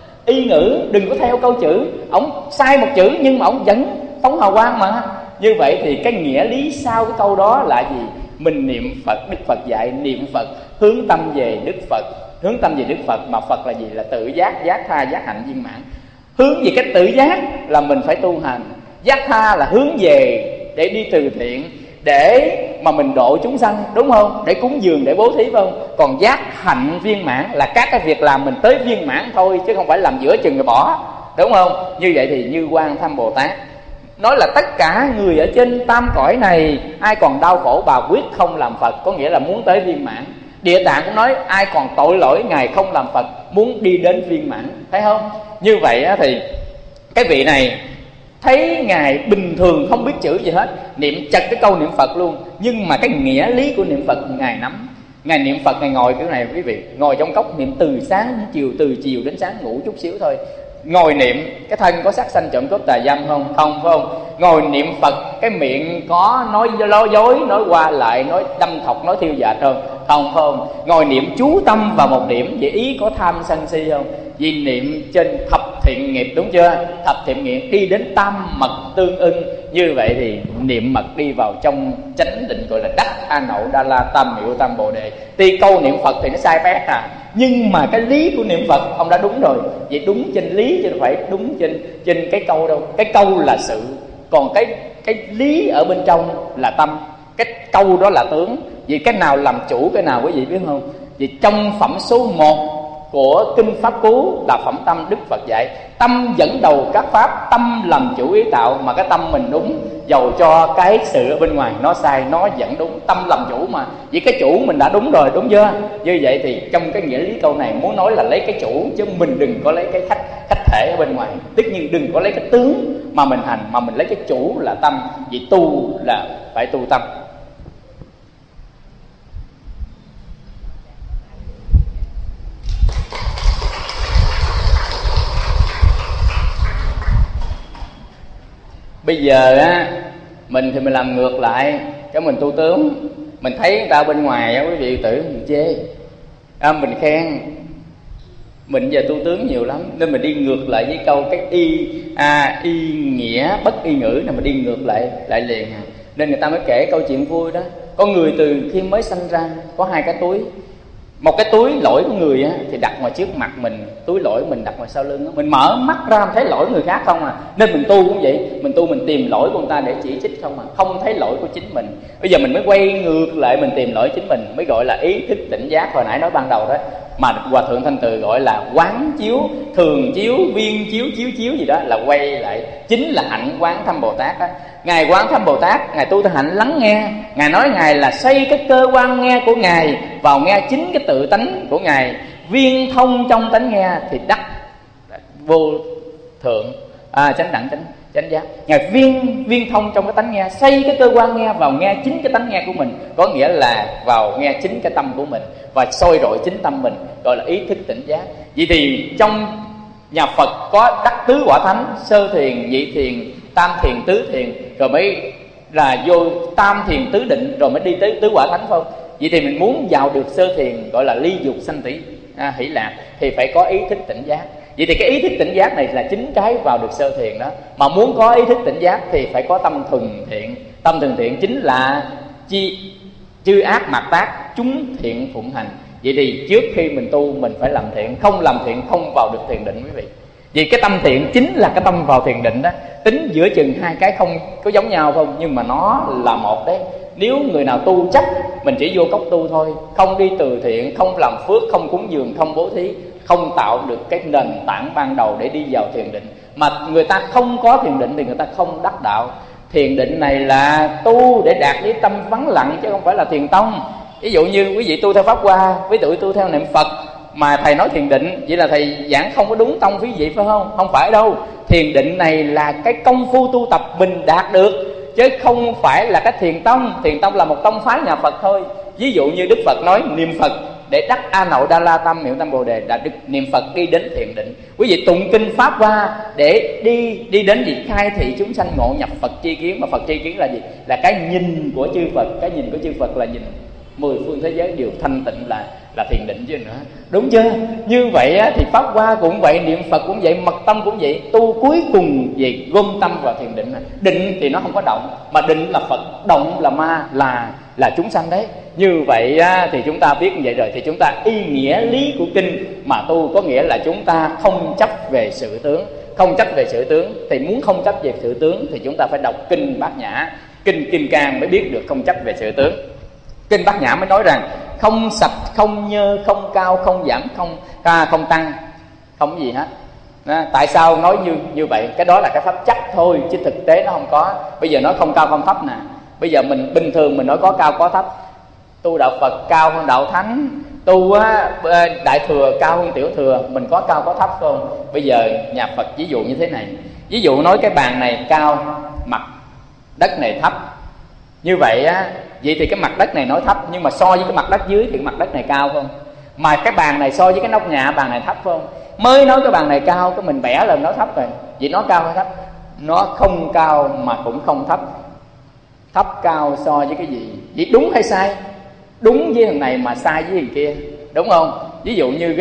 y ngữ, đừng có theo câu chữ. Ông sai một chữ nhưng mà ông vẫn phóng hào quang mà. Như vậy thì cái nghĩa lý sau cái câu đó là gì? Mình niệm Phật, Đức Phật dạy niệm Phật hướng tâm về Đức Phật. Hướng tâm về Đức Phật, mà Phật là gì? Là tự giác, giác tha, giác hạnh viên mãn. Hướng về cái tự giác là mình phải tu hành. Giác tha là hướng về để đi từ thiện, để mà mình độ chúng sanh, đúng không? Để cúng dường, để bố thí, phải không? Còn giác hạnh viên mãn là các cái việc làm mình tới viên mãn thôi, chứ không phải làm giữa chừng rồi bỏ, đúng không? Như vậy thì Như Quan Tham Bồ Tát nói là tất cả người ở trên tam cõi này, ai còn đau khổ bà quyết không làm Phật, có nghĩa là muốn tới viên mãn. Địa Tạng cũng nói ai còn tội lỗi ngài không làm Phật, muốn đi đến viên mãn, thấy không? Như vậy thì cái vị này thấy Ngài bình thường không biết chữ gì hết, niệm chật cái câu niệm Phật luôn, nhưng mà cái nghĩa lý của niệm Phật Ngài nắm. Ngài niệm Phật, Ngài ngồi kiểu này quý vị, ngồi trong cốc niệm từ sáng đến chiều, từ chiều đến sáng, ngủ chút xíu thôi. Ngồi niệm cái thân có sát sanh trộm cướp tà dâm không? Không, phải không? Ngồi niệm Phật cái miệng có nói dối, nói qua lại, nói đâm thọc, nói thiêu dệt không? Không, phải không? Ngồi niệm chú tâm vào một điểm, vậy ý có tham sân si không? Vì niệm trên thập thiện nghiệp, đúng chưa? Thập thiện nghiệp đi đến tam mật tương ưng. Như vậy thì niệm mật đi vào trong chánh định, gọi là đắc A Nậu Đa La Tam Miệu Tam Bồ Đề. Tuy câu niệm Phật thì nó sai bét nhưng mà cái lý của niệm Phật ông đã đúng rồi. Vậy đúng trên lý chứ không phải đúng trên cái câu đâu. Cái câu là sự, còn cái lý ở bên trong là tâm. Cái câu đó là tướng. Vì cái nào làm chủ cái nào quý vị biết không? Vì trong phẩm số 1 của Kinh Pháp Cú là phẩm tâm, Đức Phật dạy tâm dẫn đầu các pháp, tâm làm chủ ý tạo. Mà cái tâm mình đúng, dầu cho cái sự ở bên ngoài nó sai, nó vẫn đúng. Tâm làm chủ mà, vì cái chủ mình đã đúng rồi, đúng chưa? Như vậy thì trong cái nghĩa lý câu này muốn nói là lấy cái chủ, chứ mình đừng có lấy cái khách thể ở bên ngoài. Tất nhiên đừng có lấy cái tướng mà mình hành, mà mình lấy cái chủ là tâm. Vì tu là phải tu tâm. Bây giờ á, mình thì mình làm ngược lại, cái mình tu tướng. Mình thấy người ta bên ngoài á, quý vị tử mình chê, mình khen. Mình giờ tu tướng nhiều lắm, nên mình đi ngược lại với câu cái y nghĩa bất y ngữ này, mình đi ngược lại liền. Nên người ta mới kể câu chuyện vui đó. Có người từ khi mới sanh ra có 2 cái túi. Một cái túi lỗi của người á, thì đặt ngoài trước mặt mình, túi lỗi mình đặt ngoài sau lưng á. Mình mở mắt ra thấy lỗi người khác không à. Nên mình tu cũng vậy, mình tu mình tìm lỗi của người ta để chỉ trích không à, không thấy lỗi của chính mình. Bây giờ mình mới quay ngược lại, mình tìm lỗi chính mình, mới gọi là ý thức tỉnh giác hồi nãy nói ban đầu đó. Mà Hòa Thượng Thanh Từ gọi là quán chiếu, thường chiếu, viên chiếu, chiếu gì đó, là quay lại. Chính là hạnh quán thâm Bồ Tát đó. Ngài quán thâm Bồ Tát, Ngài tu theo hạnh lắng nghe. Ngài nói Ngài là xoay cái cơ quan nghe của Ngài vào nghe chính cái tự tánh của Ngài, viên thông trong tánh nghe thì đắc vô thượng chánh đẳng chánh giác. Ngài viên thông trong cái tánh nghe, xoay cái cơ quan nghe vào nghe chính cái tánh nghe của mình, có nghĩa là vào nghe chính cái tâm của mình và soi rọi chính tâm mình, gọi là ý thức tỉnh giác. Vậy thì trong nhà Phật có đắc tứ quả thánh, sơ thiền, nhị thiền, tam thiền, tứ thiền, rồi mới là vô tam thiền tứ định, rồi mới đi tới tứ quả thánh, phải không? Vậy thì mình muốn vào được sơ thiền, gọi là ly dục sanh tử hỷ lạc, thì phải có ý thức tỉnh giác. Vậy thì cái ý thức tỉnh giác này là chính cái vào được sơ thiền đó. Mà muốn có ý thức tỉnh giác thì phải có tâm thuần thiện. Tâm thuần thiện chính là chư ác mạt tác, chúng thiện phụng hành. Vậy thì trước khi mình tu mình phải làm thiện, không làm thiện không vào được thiền định quý vị. Vì cái tâm thiện chính là cái tâm vào thiền định đó. Tính giữa chừng 2 cái không có giống nhau không, nhưng mà nó là một đấy. Nếu người nào tu chắc, mình chỉ vô cốc tu thôi, không đi từ thiện, không làm phước, không cúng dường, không bố thí, không tạo được cái nền tảng ban đầu để đi vào thiền định. Mà người ta không có thiền định thì người ta không đắc đạo. Thiền định này là tu để đạt đến tâm vắng lặng, chứ không phải là thiền tông. Ví dụ như quý vị tu theo Pháp Hoa, ví dụ tu theo niệm Phật, mà thầy nói thiền định, vậy là thầy giảng không có đúng tông quý vị, phải không? Không phải đâu. Thiền định này là cái công phu tu tập mình đạt được, chứ không phải là cái thiền tông. Thiền tông là một tông phái nhà Phật thôi. Ví dụ như Đức Phật nói niệm Phật để đắc A Nậu Đa La Tam Miệu Tam Bồ Đề, là được niệm Phật đi đến thiền định. Quý vị tụng kinh Pháp Hoa để đi đến gì? Khai thị chúng sanh ngộ nhập Phật tri kiến. Mà Phật tri kiến là gì? Là cái nhìn của chư Phật. Cái nhìn của chư Phật là nhìn 10 phương thế giới đều thanh tịnh, là thiền định chứ nữa, đúng chưa? Như vậy á, thì Pháp Hoa cũng vậy, niệm Phật cũng vậy, mật tâm cũng vậy. Tu cuối cùng về gom tâm vào thiền định. Định thì nó không có động, mà định là Phật, động là ma, là chúng sanh đấy. Như vậy á, thì chúng ta biết như vậy rồi, thì chúng ta y nghĩa lý của kinh mà tu, có nghĩa là chúng ta không chấp về sự tướng. Không chấp về sự tướng, thì muốn không chấp về sự tướng thì chúng ta phải đọc kinh Bát Nhã, kinh Kim Cang mới biết được không chấp về sự tướng. Kinh Bát Nhã mới nói rằng không sạch, không nhơ, không cao, không giảm, không tăng, không gì hết. Tại sao nói như vậy? Cái đó là cái pháp chắc thôi, chứ thực tế nó không có. Bây giờ nói không cao không thấp nè. Bây giờ mình bình thường mình nói có cao có thấp. Tu đạo Phật cao hơn đạo Thánh, tu á, đại thừa cao hơn tiểu thừa, mình có cao có thấp không? Bây giờ nhà Phật ví dụ như thế này, ví dụ nói cái bàn này cao, mặt đất này thấp. Như vậy á, vậy thì cái mặt đất này nói thấp, nhưng mà so với cái mặt đất dưới thì cái mặt đất này cao không? Mà cái bàn này so với cái nóc nhà bàn này thấp không? Mới nói cái bàn này cao, cái mình bẻ lên nó thấp rồi. Vậy nó cao hay thấp? Nó không cao mà cũng không thấp. Thấp cao so với cái gì? Vậy đúng hay sai? Đúng với thằng này mà sai với thằng kia, đúng không? Ví dụ như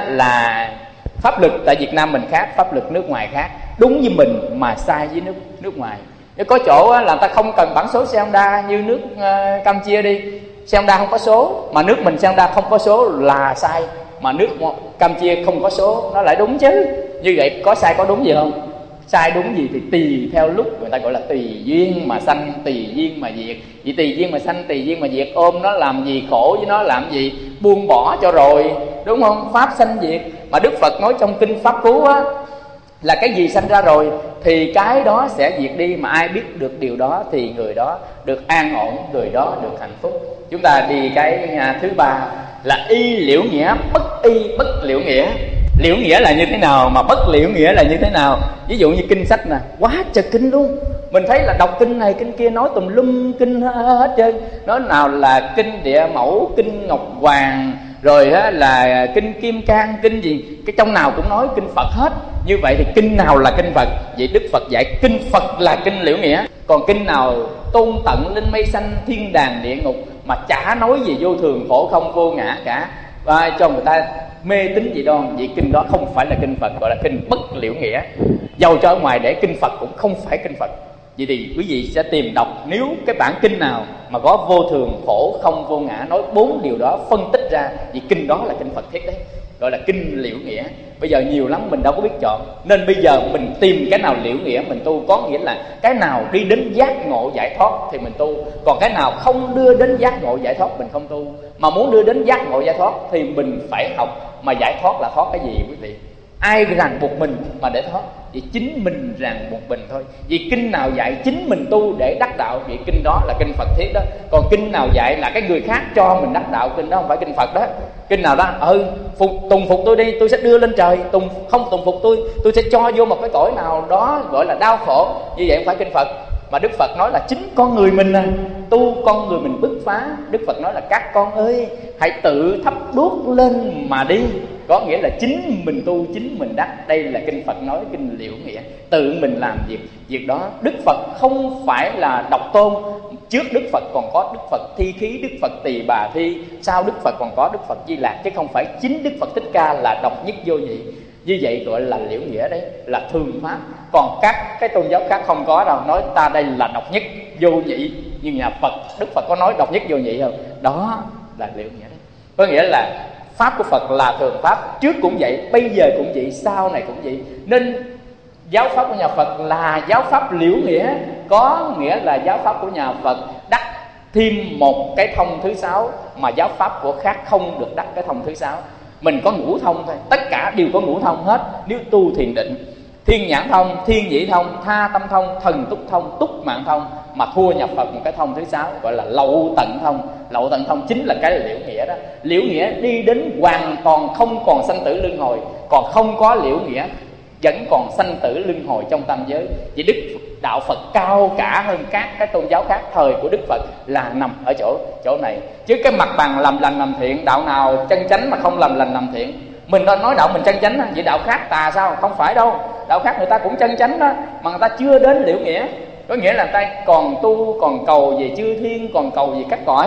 là pháp luật tại Việt Nam mình khác, pháp luật nước ngoài khác. Đúng với mình mà sai với nước ngoài. Nếu có chỗ là ta không cần bản số xe Honda như nước Campuchia đi, xe Honda không có số, mà nước mình xe Honda không có số là sai, mà nước Campuchia không có số nó lại đúng chứ. Như vậy có sai có đúng gì không? Sai đúng gì thì tùy theo lúc, người ta gọi là tùy duyên mà sanh, tùy duyên mà diệt. Vậy tùy duyên mà sanh, tùy duyên mà diệt, ôm nó làm gì, khổ với nó làm gì, buông bỏ cho rồi, đúng không? Pháp sanh diệt. Mà Đức Phật nói trong kinh Pháp Cú á, là cái gì sanh ra rồi thì cái đó sẽ diệt đi, mà ai biết được điều đó thì người đó được an ổn, người đó được hạnh phúc. Chúng ta đi cái thứ ba là y liễu nghĩa, bất y bất liễu nghĩa. Liễu nghĩa là như thế nào mà bất liễu nghĩa là như thế nào? Ví dụ như kinh sách nè, quá trời kinh luôn. Mình thấy là đọc kinh này kinh kia nói tùm lum kinh hết trơn. Nói nào là kinh Địa Mẫu, kinh Ngọc Hoàng, rồi là kinh Kim Cang, kinh gì, cái trong nào cũng nói kinh Phật hết. Như vậy thì kinh nào là kinh Phật? Vậy Đức Phật dạy kinh Phật là kinh liễu nghĩa. Còn kinh nào tôn tận linh mây xanh, thiên đàng địa ngục mà chả nói gì vô thường khổ không vô ngã cả, và cho người ta mê tín dị đoan, vậy kinh đó không phải là kinh Phật, gọi là kinh bất liễu nghĩa. Dầu cho ở ngoài để kinh Phật cũng không phải kinh Phật. Vậy thì quý vị sẽ tìm đọc, nếu cái bản kinh nào mà có vô thường khổ không vô ngã, nói 4 điều đó phân tích ra, vậy kinh đó là kinh Phật thiết đấy, gọi là kinh liễu nghĩa. Bây giờ nhiều lắm mình đâu có biết chọn, nên bây giờ mình tìm cái nào liễu nghĩa mình tu. Có nghĩa là cái nào đi đến giác ngộ giải thoát thì mình tu, còn cái nào không đưa đến giác ngộ giải thoát mình không tu. Mà muốn đưa đến giác ngộ giải thoát thì mình phải học. Mà giải thoát là thoát cái gì quý vị? Ai ràng buộc mình mà để thoát? Vì chính mình ràng buộc mình thôi. Vì kinh nào dạy chính mình tu để đắc đạo, vì kinh đó là kinh Phật thiết đó. Còn kinh nào dạy là cái người khác cho mình đắc đạo, kinh đó không phải kinh Phật đó. Kinh nào đó tùng phục tôi đi, tôi sẽ đưa lên trời. Không tùng phục tôi sẽ cho vô một cái cõi nào đó gọi là đau khổ. Như vậy không phải kinh Phật. Mà Đức Phật nói là chính con người mình tu, con người mình bứt phá. Đức Phật nói là các con ơi, hãy tự thắp đuốc lên mà đi. Có nghĩa là chính mình tu, chính mình đắc. Đây là kinh Phật nói kinh liễu nghĩa, tự mình làm việc đó. Đức Phật không phải là độc tôn. Trước Đức Phật còn có Đức Phật Thi Khí, Đức Phật Tỳ Bà Thi, sau Đức Phật còn có Đức Phật Di Lạc, chứ không phải chính Đức Phật Thích Ca là độc nhất vô nhị. Như vậy gọi là liễu nghĩa đấy, là thường pháp. Còn các cái tôn giáo khác không có đâu, nói ta đây là độc nhất vô nhị. Nhưng nhà Phật, Đức Phật có nói độc nhất vô nhị không? Đó là liễu nghĩa đấy. Có nghĩa là pháp của Phật là thường pháp, trước cũng vậy, bây giờ cũng vậy, sau này cũng vậy. Nên giáo pháp của nhà Phật là giáo pháp liễu nghĩa, có nghĩa là giáo pháp của nhà Phật đắc thêm một cái thông thứ 6 mà giáo pháp của khác không được đắc cái thông thứ 6. Mình có ngũ thông thôi, tất cả đều có ngũ thông hết. Nếu tu thiền định, thiên nhãn thông, thiên nhĩ thông, tha tâm thông, thần túc thông, túc mạng thông, mà thua nhập Phật một cái thông thứ 6 gọi là lậu tận thông. Lậu tận thông chính là cái liễu nghĩa đó. Liễu nghĩa đi đến hoàn toàn không còn sanh tử luân hồi. Còn không có liễu nghĩa vẫn còn sanh tử luân hồi trong tam giới. Vì Đức đạo Phật cao cả hơn các cái tôn giáo khác thời của Đức Phật là nằm ở chỗ này. Chứ cái mặt bằng làm lành làm thiện, đạo nào chân chánh mà không làm lành làm thiện? Mình nói đạo mình chân chánh, vậy đạo khác tà sao? Không phải đâu. Đạo khác người ta cũng chân chánh đó, mà người ta chưa đến liễu nghĩa. Có nghĩa là người ta còn tu, còn cầu về chư thiên, còn cầu về các cõi.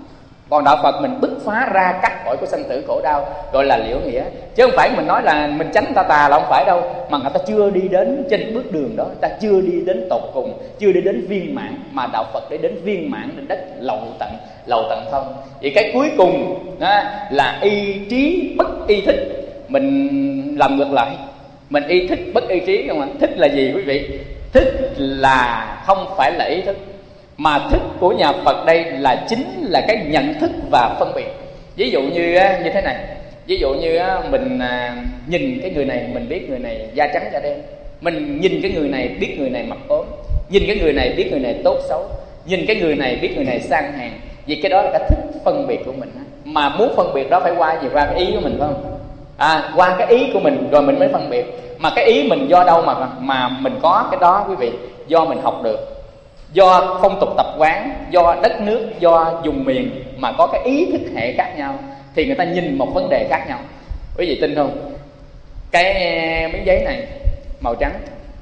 Còn đạo Phật mình bứt phá ra các cõi của sanh tử khổ đau, gọi là liễu nghĩa. Chứ không phải mình nói là mình tránh ta tà là không phải đâu. Mà người ta chưa đi đến trên bước đường đó, người ta chưa đi đến tột cùng, chưa đi đến viên mãn. Mà đạo Phật để đến viên mãn, đến đất lậu tận thông. Vậy cái cuối cùng đó là y trí bất y thích. Mình làm ngược lại, mình y thích bất y trí không ạ? Thích là gì quý vị? Thích là không phải là ý thức, mà thức của nhà Phật đây là chính là cái nhận thức và phân biệt. Ví dụ như thế này, ví dụ như mình nhìn cái người này mình biết người này da trắng da đen, mình nhìn cái người này biết người này mập ốm, nhìn cái người này biết người này tốt xấu, nhìn cái người này biết người này sang hèn. Vì cái đó là cái thức phân biệt của mình. Mà muốn phân biệt đó phải qua gì? Qua cái ý của mình phải không? Qua cái ý của mình rồi mình mới phân biệt. Mà cái ý mình do đâu mà mình có cái đó quý vị? Do mình học được, do phong tục tập quán, do đất nước, do vùng miền mà có cái ý thức hệ khác nhau, thì người ta nhìn một vấn đề khác nhau. Quý vị tin không? Cái miếng giấy này màu trắng,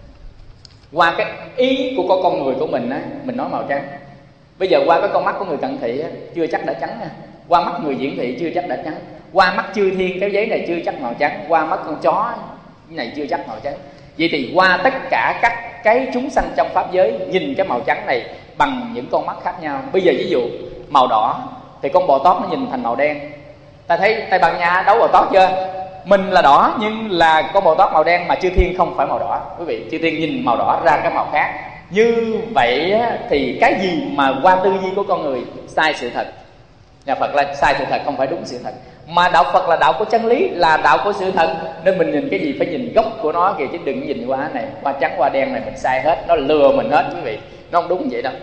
qua cái ý của con người của mình á, mình nói màu trắng. Bây giờ qua cái con mắt của người cận thị á, chưa chắc đã trắng nha. Qua mắt người diễn thị chưa chắc đã trắng. Qua mắt chư thiên cái giấy này chưa chắc màu trắng. Qua mắt con chó này chưa chắc màu trắng. Vậy thì qua tất cả các cái chúng sanh trong pháp giới nhìn cái màu trắng này bằng những con mắt khác nhau. Bây giờ ví dụ màu đỏ thì con bò tót nó nhìn thành màu đen. Ta thấy Tây Ban Nha đấu bò tót chưa? Mình là đỏ nhưng là con bò tót màu đen, mà chư thiên không phải màu đỏ. Quý vị, chư thiên nhìn màu đỏ ra cái màu khác. Như vậy thì cái gì mà qua tư duy của con người sai sự thật. Nhà Phật là sai sự thật, không phải đúng sự thật. Mà đạo Phật là đạo của chân lý, là đạo của sự thật. Nên mình nhìn cái gì phải nhìn gốc của nó kìa, chứ đừng nhìn qua này, qua trắng qua đen này mình sai hết, nó lừa mình hết quý vị. Nó không đúng vậy đâu.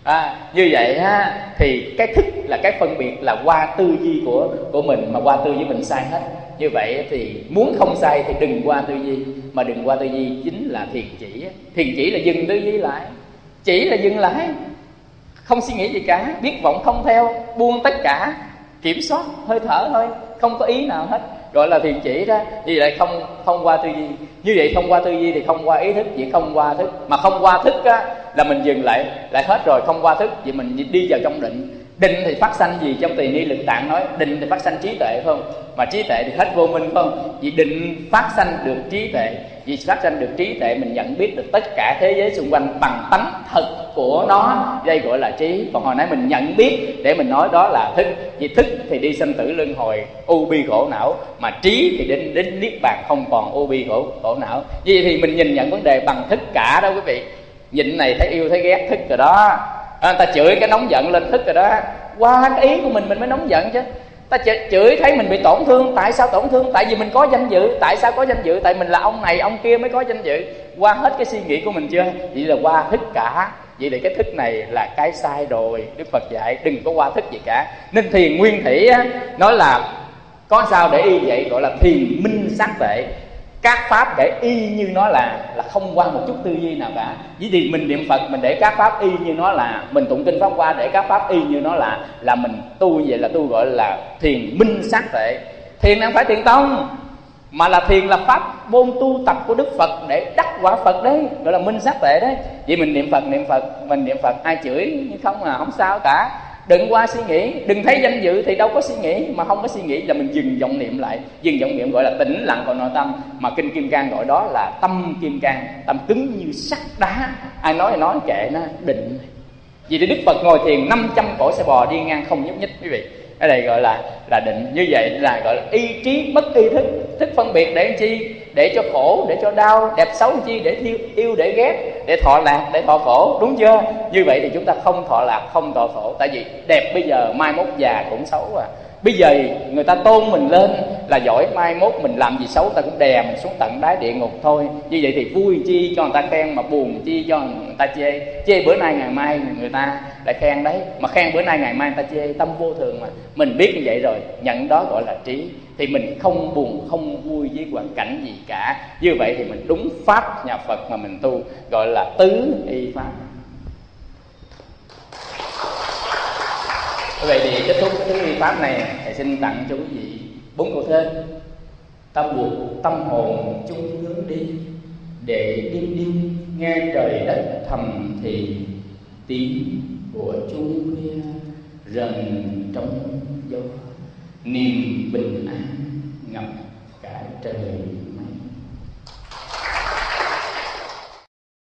Như vậy thì cái thức là cái phân biệt là qua tư duy của mình, mà qua tư duy mình sai hết. Như vậy thì muốn không sai thì đừng qua tư duy, mà đừng qua tư duy chính là thiền chỉ. Thiền chỉ là dừng tư duy lại, chỉ là dừng lại, không suy nghĩ gì cả, biết vọng không theo, buông tất cả, kiểm soát hơi thở thôi, không có ý nào hết, gọi là thiền chỉ đó. Vì vậy không qua tư duy. Như vậy không qua tư duy thì không qua ý thức, chỉ không qua thức. Mà không qua thức là mình dừng lại hết rồi, không qua thức. Vậy mình đi vào trong định. Định thì phát sanh gì? Trong Tỳ Ni Lực Tạng nói định thì phát sanh trí tuệ, phải không? Mà trí tuệ thì hết vô minh, phải không? Vì định phát sanh được trí tuệ. Vì phát sanh được trí tuệ mình nhận biết được tất cả thế giới xung quanh bằng tánh thật của nó, đây gọi là trí. Còn hồi nãy mình nhận biết để mình nói đó là thức. Vì thức thì đi sanh tử luân hồi, u bi khổ não. Mà trí thì đến niết bàn không còn u bi khổ não. Vì thì mình nhìn nhận vấn đề bằng thức cả đó quý vị. Nhịn này thấy yêu thấy ghét, thức rồi đó. Người ta chửi cái nóng giận lên, thức rồi đó. Qua cái ý của mình mới nóng giận chứ. Ta chửi thấy mình bị tổn thương. Tại sao tổn thương? Tại vì mình có danh dự. Tại sao có danh dự? Tại mình là ông này ông kia mới có danh dự. Qua hết cái suy nghĩ của mình chưa? Vậy là qua thức cả. Vậy thì cái thức này là cái sai rồi. Đức Phật dạy đừng có qua thức gì cả. Nên thiền nguyên thủy nói là có sao để y vậy, gọi là thiền minh sát tuệ. Các pháp để y như nó là không qua một chút tư duy nào cả. Vì thì mình niệm Phật mình để các pháp y như nó là, mình tụng kinh pháp hoa để các pháp y như nó là mình tu. Vậy là tu gọi là thiền minh sát tuệ. Thiền không phải thiền tông, mà là thiền là pháp môn tu tập của Đức Phật để đắc quả Phật đấy, gọi là minh sát tuệ đấy. Vậy mình niệm Phật mình niệm Phật ai chửi không là không sao cả. Đừng qua suy nghĩ, đừng thấy danh dự thì đâu có suy nghĩ. Mà không có suy nghĩ là mình dừng vọng niệm lại. Dừng vọng niệm gọi là tĩnh lặng vào nội tâm. Mà Kinh Kim Cang gọi đó là tâm kim cang, tâm cứng như sắt đá. Ai nói thì nói, kệ nó, định. Vì thì Đức Phật ngồi thiền 500 cổ xe bò đi ngang không nhúc nhích quý vị. Cái này gọi là định. Như vậy là gọi là y trí bất y thức. Thức phân biệt để làm chi? Để cho khổ, để cho đau. Đẹp xấu làm chi? Để yêu, để ghét, để thọ lạc, để thọ khổ. Đúng chưa? Như vậy thì chúng ta không thọ lạc, không thọ khổ. Tại vì đẹp bây giờ mai mốt già cũng xấu à. Bây giờ người ta tôn mình lên là giỏi, mai mốt mình làm gì xấu ta cũng đè mình xuống tận đáy địa ngục thôi. Như vậy thì vui chi cho người ta khen, mà buồn chi cho người ta chê. Chê bữa nay ngày mai người ta lại khen đấy, mà khen bữa nay ngày mai người ta chê. Tâm vô thường mà. Mình biết như vậy rồi, nhận đó gọi là trí. Thì mình không buồn không vui với hoàn cảnh gì cả. Như vậy thì mình đúng pháp nhà Phật mà mình tu, gọi là tứ y pháp. Vậy thì kết thúc cái tứ y pháp này, thầy xin tặng cho quý vị 4 câu thơ. Ta buộc tâm hồn chung hướng đi, để đêm đêm nghe trời đất thầm thì tiếng của chuông khuya rần trong gió. Niềm bình an ngập cả trời